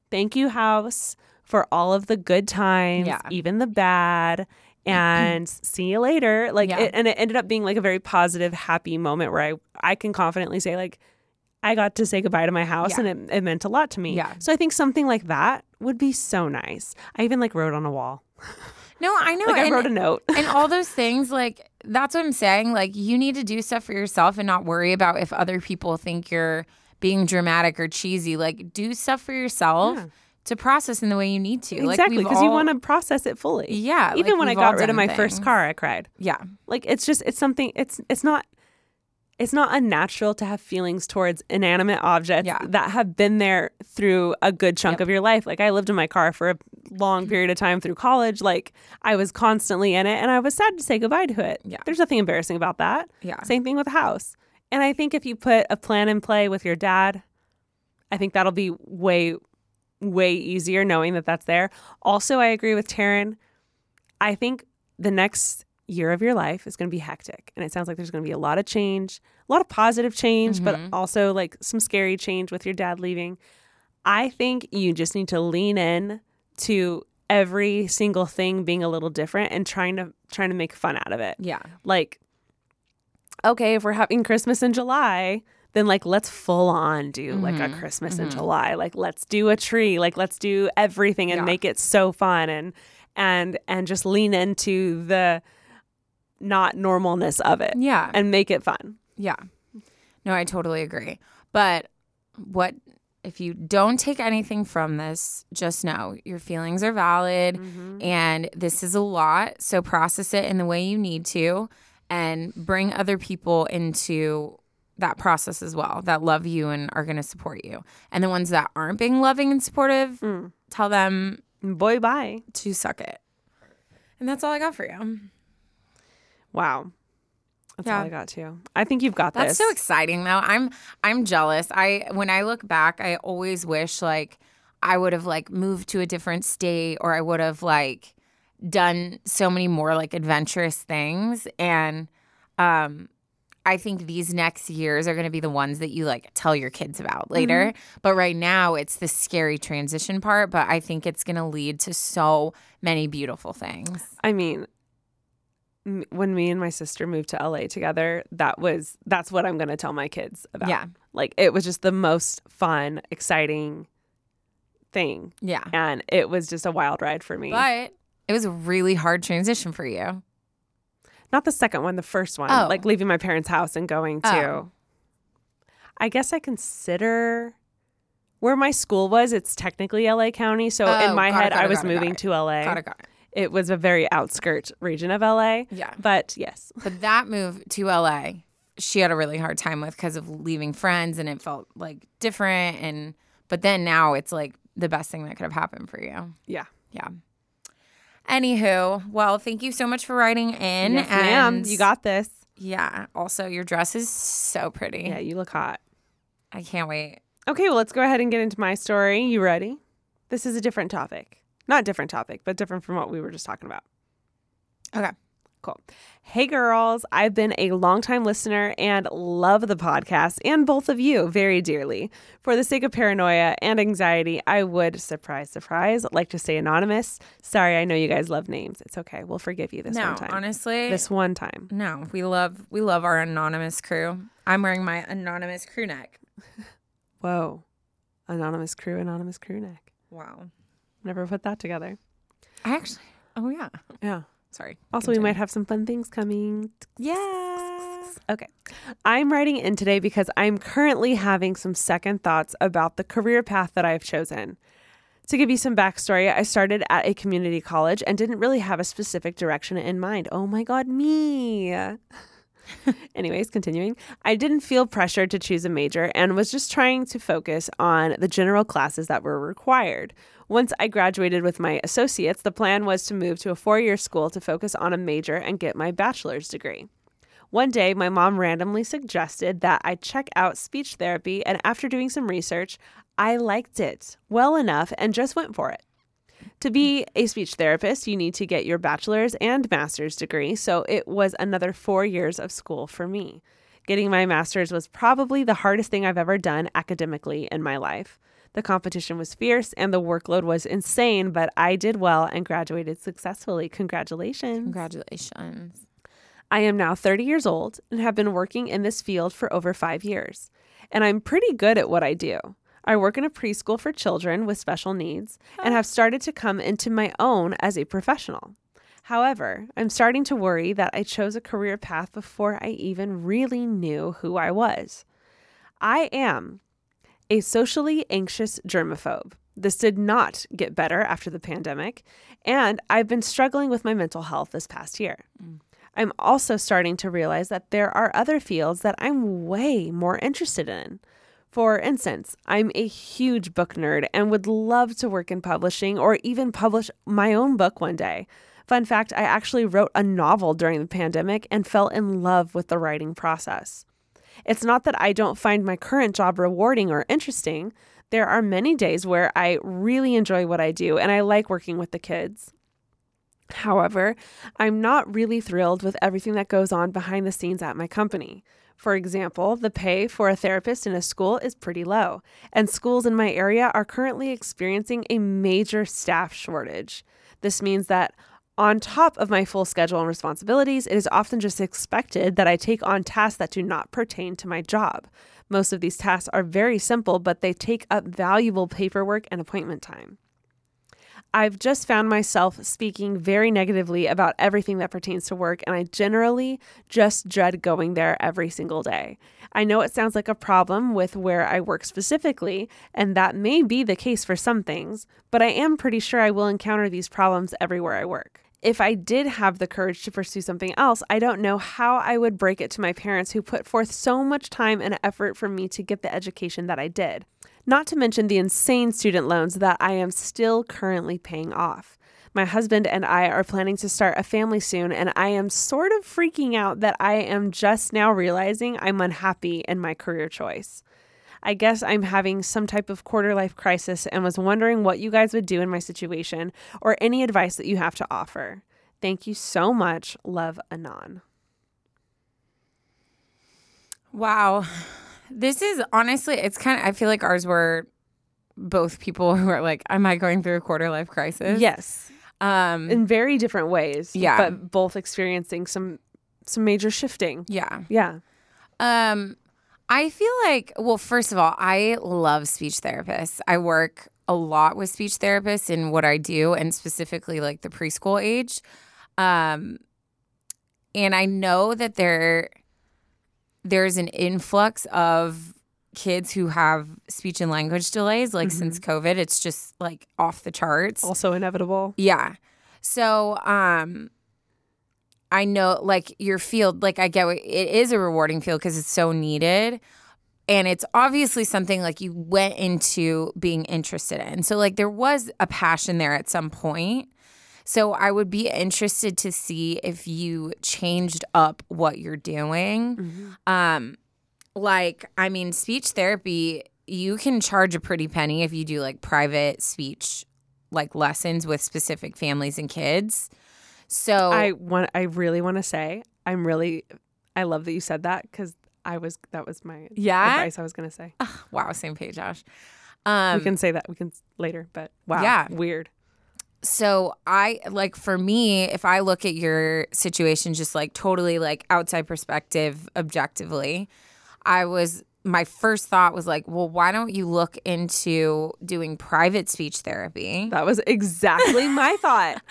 Thank you, house, for all of the good times, Yeah. even the bad. And see you later. Like, Yeah. it, and it ended up being like a very positive, happy moment where I, I can confidently say, like, I got to say goodbye to my house Yeah. and it, it meant a lot to me. Yeah. So I think something like that would be so nice. I even like wrote on a wall. No, I know. Like I and, wrote a note. and all those things, like, that's what I'm saying. Like, you need to do stuff for yourself and not worry about if other people think you're being dramatic or cheesy. Like, do stuff for yourself Yeah. to process in the way you need to. Exactly, like, because you want to process it fully. Yeah. Even like, when I we've got all rid of done my things. first car, I cried. Yeah. Like, it's just, it's something, it's it's not, it's not unnatural to have feelings towards inanimate objects Yeah. that have been there through a good chunk Yep. of your life. Like, I lived in my car for a long period of time through college. Like, I was constantly in it and I was sad to say goodbye to it. Yeah. There's nothing embarrassing about that. Yeah. Same thing with a house. And I think if you put a plan in play with your dad, I think that'll be way, way easier knowing that that's there. Also, I agree with Taryn. I think the next year of your life is going to be hectic. And it sounds like there's going to be a lot of change, a lot of positive change, but also like some scary change with your dad leaving. I think you just need to lean in to every single thing being a little different and trying to trying to make fun out of it. Yeah. Like, okay, if we're having Christmas in July, then like let's full on do like a Christmas in July. Like, let's do a tree. Like, let's do everything and Yeah. make it so fun and and and just lean into the not normalness of it. Yeah. And make it fun. Yeah. No, I totally agree. But what if you don't take anything from this, just know your feelings are valid and this is a lot. So process it in the way you need to and bring other people into that process as well that love you and are going to support you. And the ones that aren't being loving and supportive, tell them Boy, bye. to suck it. And that's all I got for you. Wow. That's Yeah. all I got too. I think you've got That's this. so exciting though. I'm I'm jealous. I when I look back, I always wish like I would have like moved to a different state or I would have like done so many more like adventurous things and um I think these next years are going to be the ones that you like tell your kids about later. Mm-hmm. But right now it's the scary transition part, but I think it's going to lead to so many beautiful things. I mean, m- when me and my sister moved to L A together, that was that's what I'm going to tell my kids about. Yeah. Like, it was just the most fun, exciting thing. Yeah. And it was just a wild ride for me. But it was a really hard transition for you. Not the second one, the first one. Oh. Like leaving my parents' house and going to. Oh. I guess I consider where my school was, it's technically L A County. So Oh, in my got it, head, got I it, was got it, got moving it. to L A. Got it, got it. It was a very outskirt region of L A. Yeah. But yes. But that move to L A, she had a really hard time with because of leaving friends and it felt like different. And but then now it's like the best thing that could have happened for you. Yeah. Yeah. Anywho, well, thank you so much for writing in. Yes, ma'am. and You got this. yeah. Also, your dress is so pretty. Yeah, you look hot. I can't wait. Okay, well, let's go ahead and get into my story. You ready? This is a different topic. Not different topic, but different from what we were just talking about. Okay. Cool. Hey, girls. I've been a longtime listener and love the podcast and both of you very dearly. For the sake of paranoia and anxiety, I would, surprise, surprise, like to stay anonymous. Sorry, I know you guys love names. It's okay. We'll forgive you this No, one time. honestly, This one time. no. We love we love our anonymous crew. I'm wearing my anonymous crew neck. Whoa. Anonymous crew, anonymous crew neck. Wow. Never put that together. I actually. Oh yeah. Yeah. Sorry. Also, we Continue. might have some fun things coming. Yes. Okay. I'm writing in today because I'm currently having some second thoughts about the career path that I've chosen. To give you some backstory, I started at a community college and didn't really have a specific direction in mind. Oh my God, me. Anyways, continuing. I didn't feel pressured to choose a major and was just trying to focus on the general classes that were required. Once I graduated with my associates, the plan was to move to a four-year school to focus on a major and get my bachelor's degree. One day, my mom randomly suggested that I check out speech therapy, and after doing some research, I liked it well enough and just went for it. To be a speech therapist, you need to get your bachelor's and master's degree, so it was another four years of school for me. Getting my master's was probably the hardest thing I've ever done academically in my life. The competition was fierce and the workload was insane, but I did well and graduated successfully. Congratulations. Congratulations. I am now thirty years old and have been working in this field for over five years. And I'm pretty good at what I do. I work in a preschool for children with special needs and have started to come into my own as a professional. However, I'm starting to worry that I chose a career path before I even really knew who I was. I am a socially anxious germaphobe. This did not get better after the pandemic, and I've been struggling with my mental health this past year. Mm. I'm also starting to realize that there are other fields that I'm way more interested in. For instance, I'm a huge book nerd and would love to work in publishing or even publish my own book one day. Fun fact, I actually wrote a novel during the pandemic and fell in love with the writing process. It's not that I don't find my current job rewarding or interesting. There are many days where I really enjoy what I do and I like working with the kids. However, I'm not really thrilled with everything that goes on behind the scenes at my company. For example, the pay for a therapist in a school is pretty low, and schools in my area are currently experiencing a major staff shortage. This means that on top of my full schedule and responsibilities, it is often just expected that I take on tasks that do not pertain to my job. Most of these tasks are very simple, but they take up valuable paperwork and appointment time. I've just found myself speaking very negatively about everything that pertains to work, and I generally just dread going there every single day. I know it sounds like a problem with where I work specifically, and that may be the case for some things, but I am pretty sure I will encounter these problems everywhere I work. If I did have the courage to pursue something else, I don't know how I would break it to my parents who put forth so much time and effort for me to get the education that I did. Not to mention the insane student loans that I am still currently paying off. My husband and I are planning to start a family soon, and I am sort of freaking out that I am just now realizing I'm unhappy in my career choice. I guess I'm having some type of quarter life crisis and was wondering what you guys would do in my situation or any advice that you have to offer. Thank you so much. Love, Anon. Wow. This is honestly, it's kind of, I feel like ours were both people who are like, am I going through a quarter life crisis? Yes. Um, in very different ways. Yeah. But both experiencing some some major shifting. Yeah. Yeah. Um, I feel like, well, first of all, I love speech therapists. I work a lot with speech therapists in what I do, and specifically like the preschool age. Um, and I know that there there's an influx of kids who have speech and language delays. Like mm-hmm. since COVID, it's just like off the charts. Also inevitable. Yeah. So um, I know like your field, like I get it is a rewarding field because it's so needed. And it's obviously something like you went into being interested in. So like there was a passion there at some point. So I would be interested to see if you changed up what you're doing. Mm-hmm. Um, like, I mean, speech therapy, you can charge a pretty penny if you do like private speech like lessons with specific families and kids. So I want, I really want to say, I'm really, I love that you said that because I was, that was my yeah? advice I was going to say. Oh, wow, same page, Josh. Um, we can say that we can later, but wow, yeah. weird. So I like for me, if I look at your situation, just like totally like outside perspective, objectively, I was my first thought was like, well, why don't you look into doing private speech therapy? That was exactly my thought.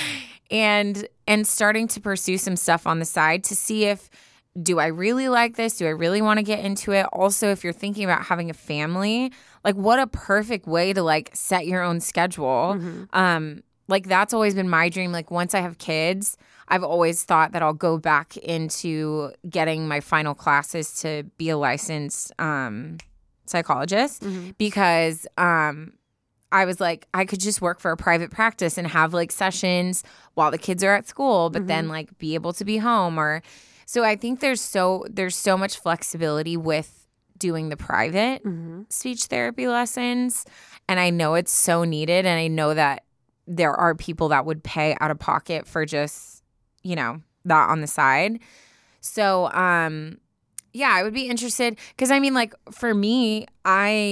and and starting to pursue some stuff on the side to see if do I really like this? Do I really want to get into it? Also, if you're thinking about having a family, like what a perfect way to like set your own schedule. Mm-hmm. Um, like that's always been my dream. Like once I have kids, I've always thought that I'll go back into getting my final classes to be a licensed um, psychologist mm-hmm. because um, I was like, I could just work for a private practice and have like sessions while the kids are at school, but mm-hmm. then like be able to be home or so I think there's so there's so much flexibility with doing the private mm-hmm. speech therapy lessons. And I know it's so needed. And I know that there are people that would pay out of pocket for just, you know, that on the side. So, um, yeah, I would be interested because I mean, like for me, I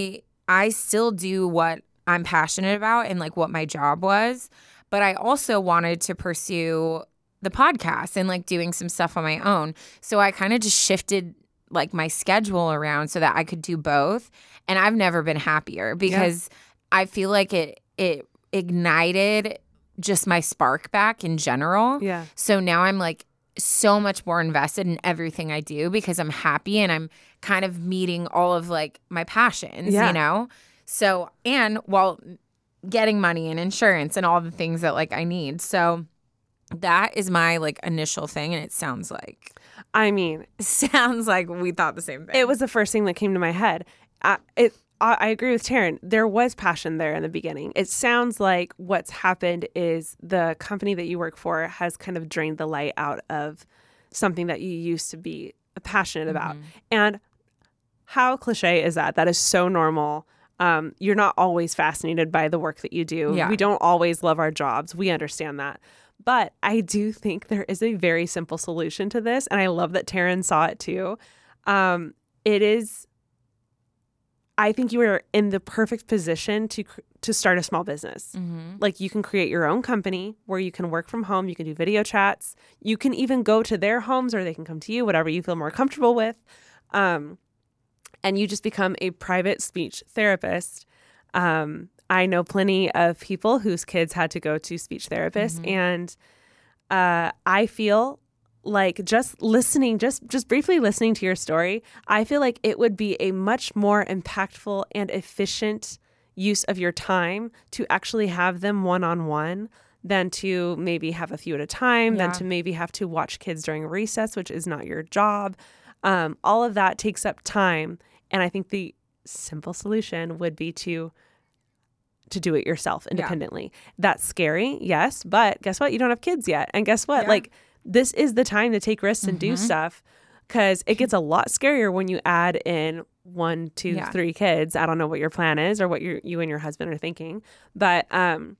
I still do what I'm passionate about and like what my job was, but I also wanted to pursue the podcast and like doing some stuff on my own. So I kind of just shifted like my schedule around so that I could do both. And I've never been happier because yeah. I feel like it it ignited just my spark back in general. Yeah. So now I'm like so much more invested in everything I do because I'm happy and I'm kind of meeting all of like my passions, yeah. you know? So, and while getting money and insurance and all the things that like I need. So that is my like initial thing. And it sounds like, I mean, sounds like we thought the same thing. It was the first thing that came to my head. Uh, it, I, I agree with Taryn. There was passion there in the beginning. It sounds like what's happened is the company that you work for has kind of drained the light out of something that you used to be passionate about. Mm-hmm. And how cliche is that? That is so normal. Um, you're not always fascinated by the work that you do. Yeah. We don't always love our jobs. We understand that. But I do think there is a very simple solution to this. And I love that Taryn saw it too. Um, it is, I think you are in the perfect position to to start a small business. Mm-hmm. Like you can create your own company where you can work from home. You can do video chats. You can even go to their homes or they can come to you, whatever you feel more comfortable with. Um, and you just become a private speech therapist. Um, I know plenty of people whose kids had to go to speech therapists. Mm-hmm. And uh, I feel like just listening, just, just briefly listening to your story, I feel like it would be a much more impactful and efficient use of your time to actually have them one-on-one than to maybe have a few at a time, Yeah. than to maybe have to watch kids during recess, which is not your job. Um, all of that takes up time. And I think the simple solution would be to to do it yourself independently. Yeah. That's scary, yes, but guess what? You don't have kids yet. And guess what? Yeah. Like this is the time to take risks and Mm-hmm. do stuff because it gets a lot scarier when you add in one, two, Yeah. three kids. I don't know what your plan is or what you you and your husband are thinking, but um,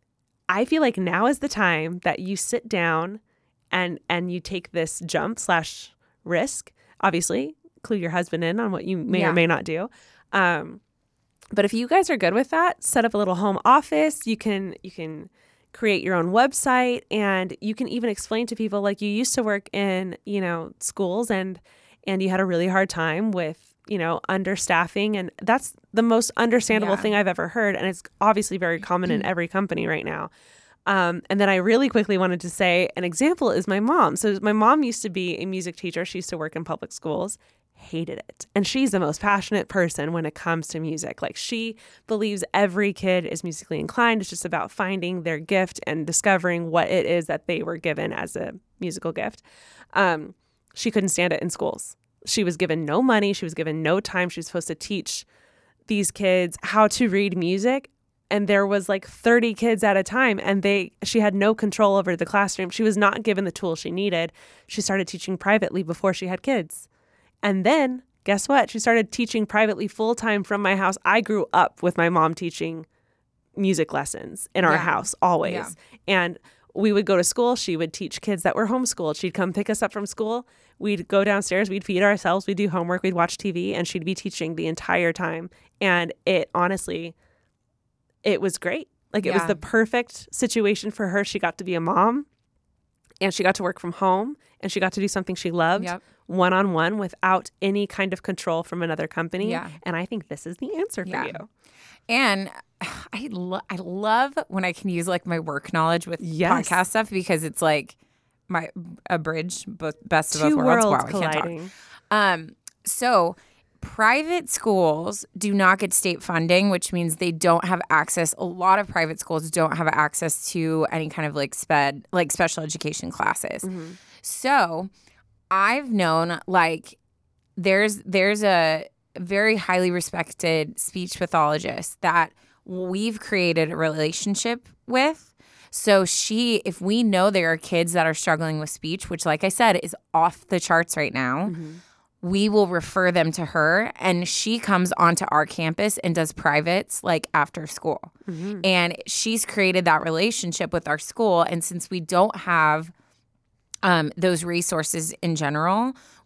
I feel like now is the time that you sit down and and you take this jump slash risk. Obviously, clue your husband in on what you may Yeah. or may not do. Um, but if you guys are good with that, set up a little home office. You can you can create your own website, and you can even explain to people like you used to work in you know schools and and you had a really hard time with you know understaffing, and that's the most understandable Yeah. thing I've ever heard, and it's obviously very common in every company right now. Um, and then I really quickly wanted to say an example is my mom. So my mom used to be a music teacher. She used to work in public schools, hated it. And she's the most passionate person when it comes to music. Like she believes every kid is musically inclined. It's just about finding their gift and discovering what it is that they were given as a musical gift. Um, she couldn't stand it in schools. She was given no money. She was given no time. She was supposed to teach these kids how to read music. And there was like thirty kids at a time, and they she had no control over the classroom. She was not given the tools she needed. She started teaching privately before she had kids. And then guess what? She started teaching privately full time from my house. I grew up with my mom teaching music lessons in our Yeah. house always. Yeah. And we would go to school. She would teach kids that were homeschooled. She'd come pick us up from school. We'd go downstairs. We'd feed ourselves. We'd do homework. We'd watch T V, and she'd be teaching the entire time. And it honestly... it was great. Like it was Yeah. the perfect situation for her. She got to be a mom and she got to work from home and she got to do something she loved Yep. one-on-one without any kind of control from another company. Yeah. And I think this is the answer for Yeah. you. And I, lo- I love when I can use like my work knowledge with Yes. podcast stuff because it's like my a bridge, both best of Two both worlds. worlds Wow, I can't talk. colliding. Um, so private schools do not get state funding, which means they don't have access. A lot of private schools don't have access to any kind of like sped, like special education classes. Mm-hmm. So I've known like there's there's a very highly respected speech pathologist that we've created a relationship with. So she, if we know there are kids that are struggling with speech, which like I said is off the charts right now, Mm-hmm. we will refer them to her, and she comes onto our campus and does privates like after school. Mm-hmm. And she's created that relationship with our school. And since we don't have um, those resources in general,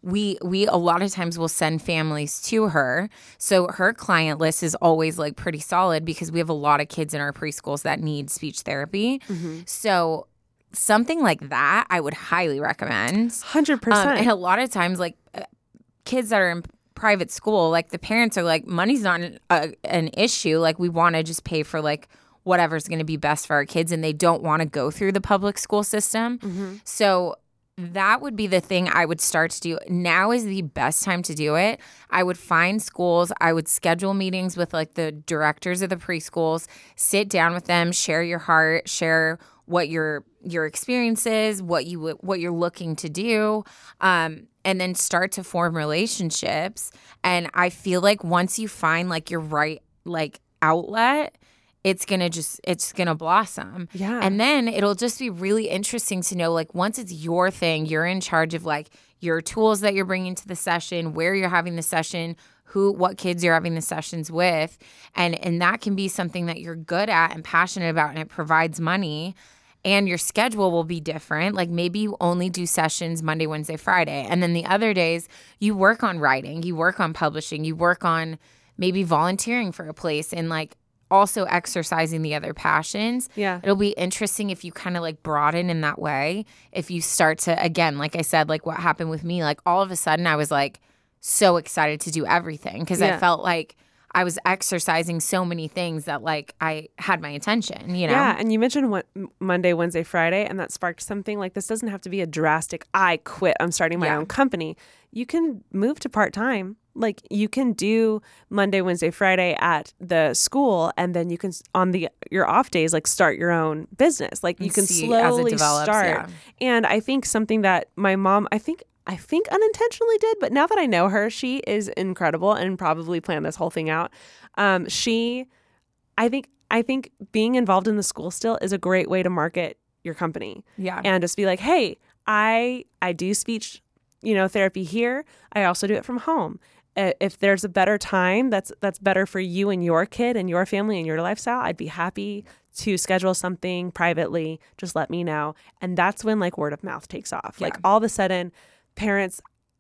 we we a lot of times will send families to her. So her client list is always like pretty solid because we have a lot of kids in our preschools that need speech therapy. Mm-hmm. So something like that I would highly recommend. one hundred percent. Um, and a lot of times like uh, kids that are in private school, like the parents are like, money's not an, uh, an issue. Like we want to just pay for like whatever's going to be best for our kids, and they don't want to go through the public school system. Mm-hmm. So that would be the thing I would start to do. Now is the best time to do it. I would find schools. I would schedule meetings with like the directors of the preschools, sit down with them, share your heart, share what your your experience is, what you what you're looking to do, um, and then start to form relationships. And I feel like once you find like your right like outlet, it's gonna just it's gonna blossom. Yeah. And then it'll just be really interesting to know, like, once it's your thing, you're in charge of like your tools that you're bringing to the session, where you're having the session, who what kids you're having the sessions with, and and that can be something that you're good at and passionate about, and it provides money. And your schedule will be different. Like maybe you only do sessions Monday, Wednesday, Friday, and then the other days you work on writing, you work on publishing, you work on maybe volunteering for a place, and like also exercising the other passions. Yeah. It'll be interesting if you kind of like broaden in that way. If you start to, again, like I said, like what happened with me, like all of a sudden I was like so excited to do everything because Yeah. I felt like I was exercising so many things that like I had my attention, you know? Yeah, and you mentioned what, Monday, Wednesday, Friday, and that sparked something. Like this doesn't have to be a drastic, I quit, I'm starting my Yeah. own company. You can move to part-time. Like you can do Monday, Wednesday, Friday at the school, and then you can on the your off days like start your own business. Like you And can see as it slowly develops, start. yeah. And I think something that my mom, I think I think unintentionally did, but now that I know her, she is incredible and probably planned this whole thing out. Um, she, I think, I think being involved in the school still is a great way to market your company. Yeah. And just be like, hey, I I do speech, you know, therapy here. I also do it from home. Uh, if there's a better time that's that's better for you and your kid and your family and your lifestyle, I'd be happy to schedule something privately. Just let me know. And that's when like word of mouth takes off. Yeah. Like all of a sudden, parents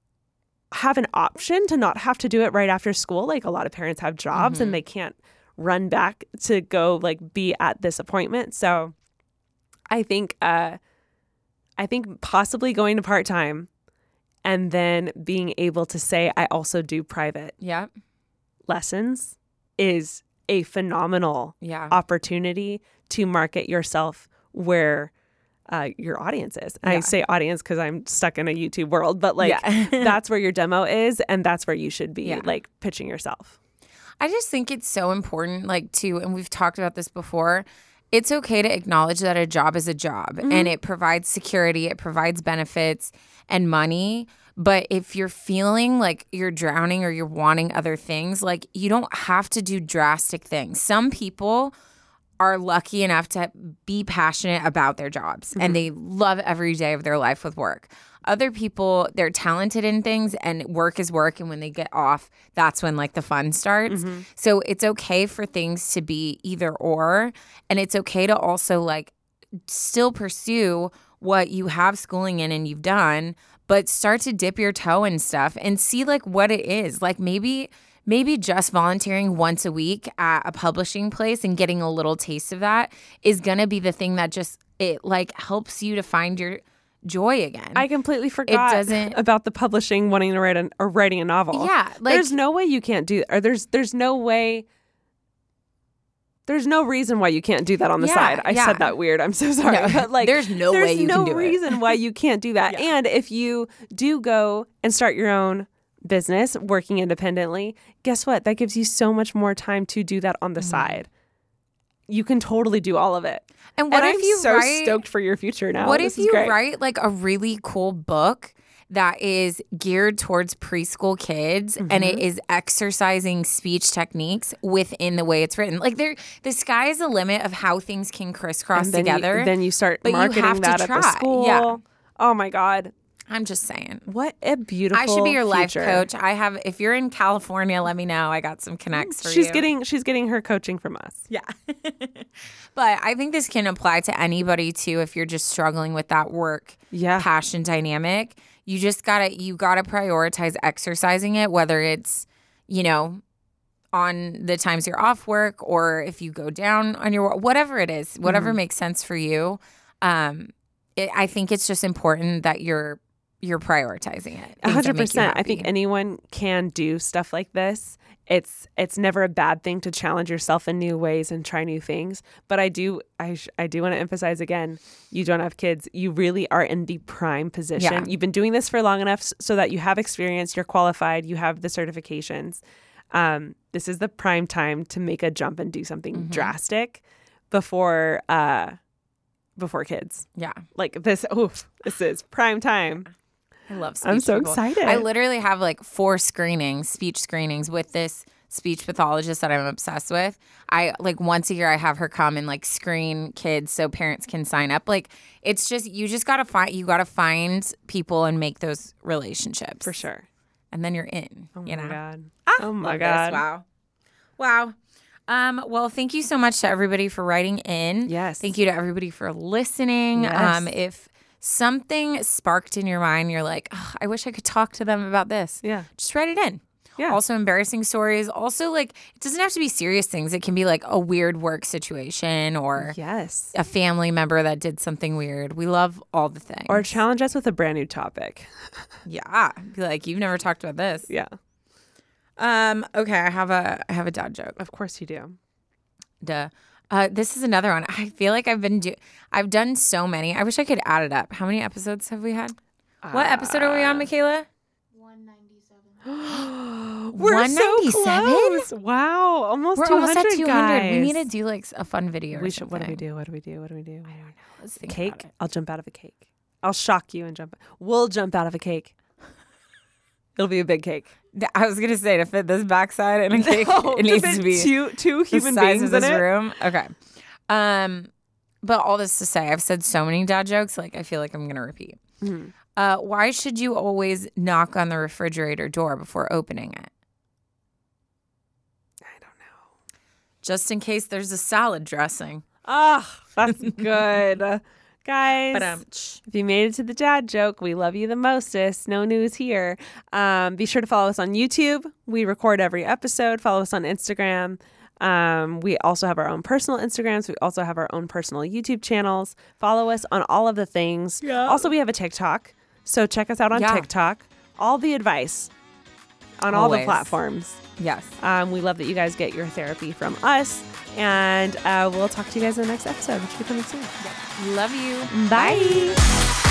have an option to not have to do it right after school. Like a lot of parents have jobs Mm-hmm. and they can't run back to go like be at this appointment. So I think uh I think possibly going to part-time and then being able to say I also do private Yeah. lessons is a phenomenal Yeah. opportunity to market yourself where uh, your audience is. And I Yeah. say audience because I'm stuck in a YouTube world, but like Yeah. that's where your demo is, and that's where you should be Yeah. like pitching yourself. I just think it's so important, like, to, and we've talked about this before, it's okay to acknowledge that a job is a job and it provides security, it provides benefits and money. But if you're feeling like you're drowning or you're wanting other things, like you don't have to do drastic things. Some people are lucky enough to be passionate about their jobs and they love every day of their life with work. Other people, they're talented in things and work is work. And when they get off, that's when like the fun starts. Mm-hmm. So it's okay for things to be either or. And it's okay to also like still pursue what you have schooling in and you've done, but start to dip your toe in stuff and see like what it is. Like maybe maybe just volunteering once a week at a publishing place and getting a little taste of that is going to be the thing that just it like helps you to find your joy again. I completely forgot doesn't- about the publishing wanting to write an, or writing a novel. Yeah, like- there's no way you can't do or there's there's no way there's no reason why you can't do that on the Yeah, side. I yeah. said that weird. I'm so sorry. No, but like there's no there's way you no can do it. reason why you can't do that. Yeah. And if you do go and start your own business working independently, guess what? That gives you so much more time to do that on the Mm-hmm. side. You can totally do all of it. And what and if I'm you so write- stoked for your future now. What This if is you great. write like a really cool book that is geared towards preschool kids and Mm-hmm. it is exercising speech techniques within the way it's written? Like there, the sky is the limit of how things can crisscross And then together. You, then you start but you marketing have to that at try. the school. Yeah. Oh my God. I'm just saying. What a beautiful I should be your life future. coach. I have. If you're in California, let me know. I got some connects for She's you. getting she's getting her coaching from us. Yeah. But I think this can apply to anybody too if you're just struggling with that work Yeah. passion dynamic. you just gotta you gotta prioritize exercising it, whether it's, you know, on the times you're off work or if you go down on your whatever it is, whatever Mm-hmm. makes sense for you. Um, it, I think it's just important that you're you're prioritizing it. A things that hundred make you percent. I think happy. anyone can do stuff like this. It's it's never a bad thing to challenge yourself in new ways and try new things. But I do I sh- I do want to emphasize again, you don't have kids. You really are in the prime position. Yeah. You've been doing this for long enough s- so that you have experience, you're qualified, you have the certifications. Um, this is the prime time to make a jump and do something Mm-hmm. drastic before uh before kids. Yeah. Like this. Oof, this is prime time. I love speech I'm so people. excited. I literally have like four screenings, speech screenings with this speech pathologist that I'm obsessed with. I like once a year I have her come and like screen kids so parents can sign up. Like it's just you just gotta find you gotta find people and make those relationships. For sure. And then you're in. Oh you my know? god. Ah, Oh my love god. this. Wow. Wow. Um, well, thank you so much to everybody for writing in. Yes. Thank you to everybody for listening. Yes. Um, if something sparked in your mind, you're like, oh, I wish I could talk to them about this. Yeah. Just write it in. Yeah. Also embarrassing stories. Also, like, it doesn't have to be serious things. It can be like a weird work situation or Yes. a family member that did something weird. We love all the things. Or challenge us with a brand new topic. yeah. Be like, you've never talked about this. Yeah. Um, okay, I have a I have a dad joke. Of course you do. Duh. Uh, this is another one. I feel like I've been do I've done so many. I wish I could add it up. How many episodes have we had? What episode are we on, Michaela? one ninety-seven. We're one ninety-seven? so close. Wow. Almost We're two hundred, almost at two hundred. guys. We need to do like a fun video. We or should. What do we something. do? What do we do? What do we do? I don't know. Let's think Cake? about it. I'll jump out of a cake. I'll shock you and jump. We'll jump out of a cake. It'll be a big cake. Th- I was gonna say to fit this backside in a cake, No, it needs fit to be two two the human size beings of this in it. room. Okay. Um, but all this to say, I've said so many dad jokes. Like I feel like I'm gonna repeat. Mhm. Uh, why should you always knock on the refrigerator door before opening it? I don't know. Just in case there's a salad dressing. Ah, that's good. Guys, But um, if you made it to the dad joke, we love you the mostest. No news here. Um, be sure to follow us on YouTube. We record every episode. Follow us on Instagram. Um, we also have our own personal Instagrams. We also have our own personal YouTube channels. Follow us on all of the things. Yeah. Also, we have a TikTok. So check us out on Yeah. TikTok. All the advice on all the Always. platforms. yes. Um, we love that you guys get your therapy from us. And uh, we'll talk to you guys in the next episode, which will be coming soon. Love you. Bye.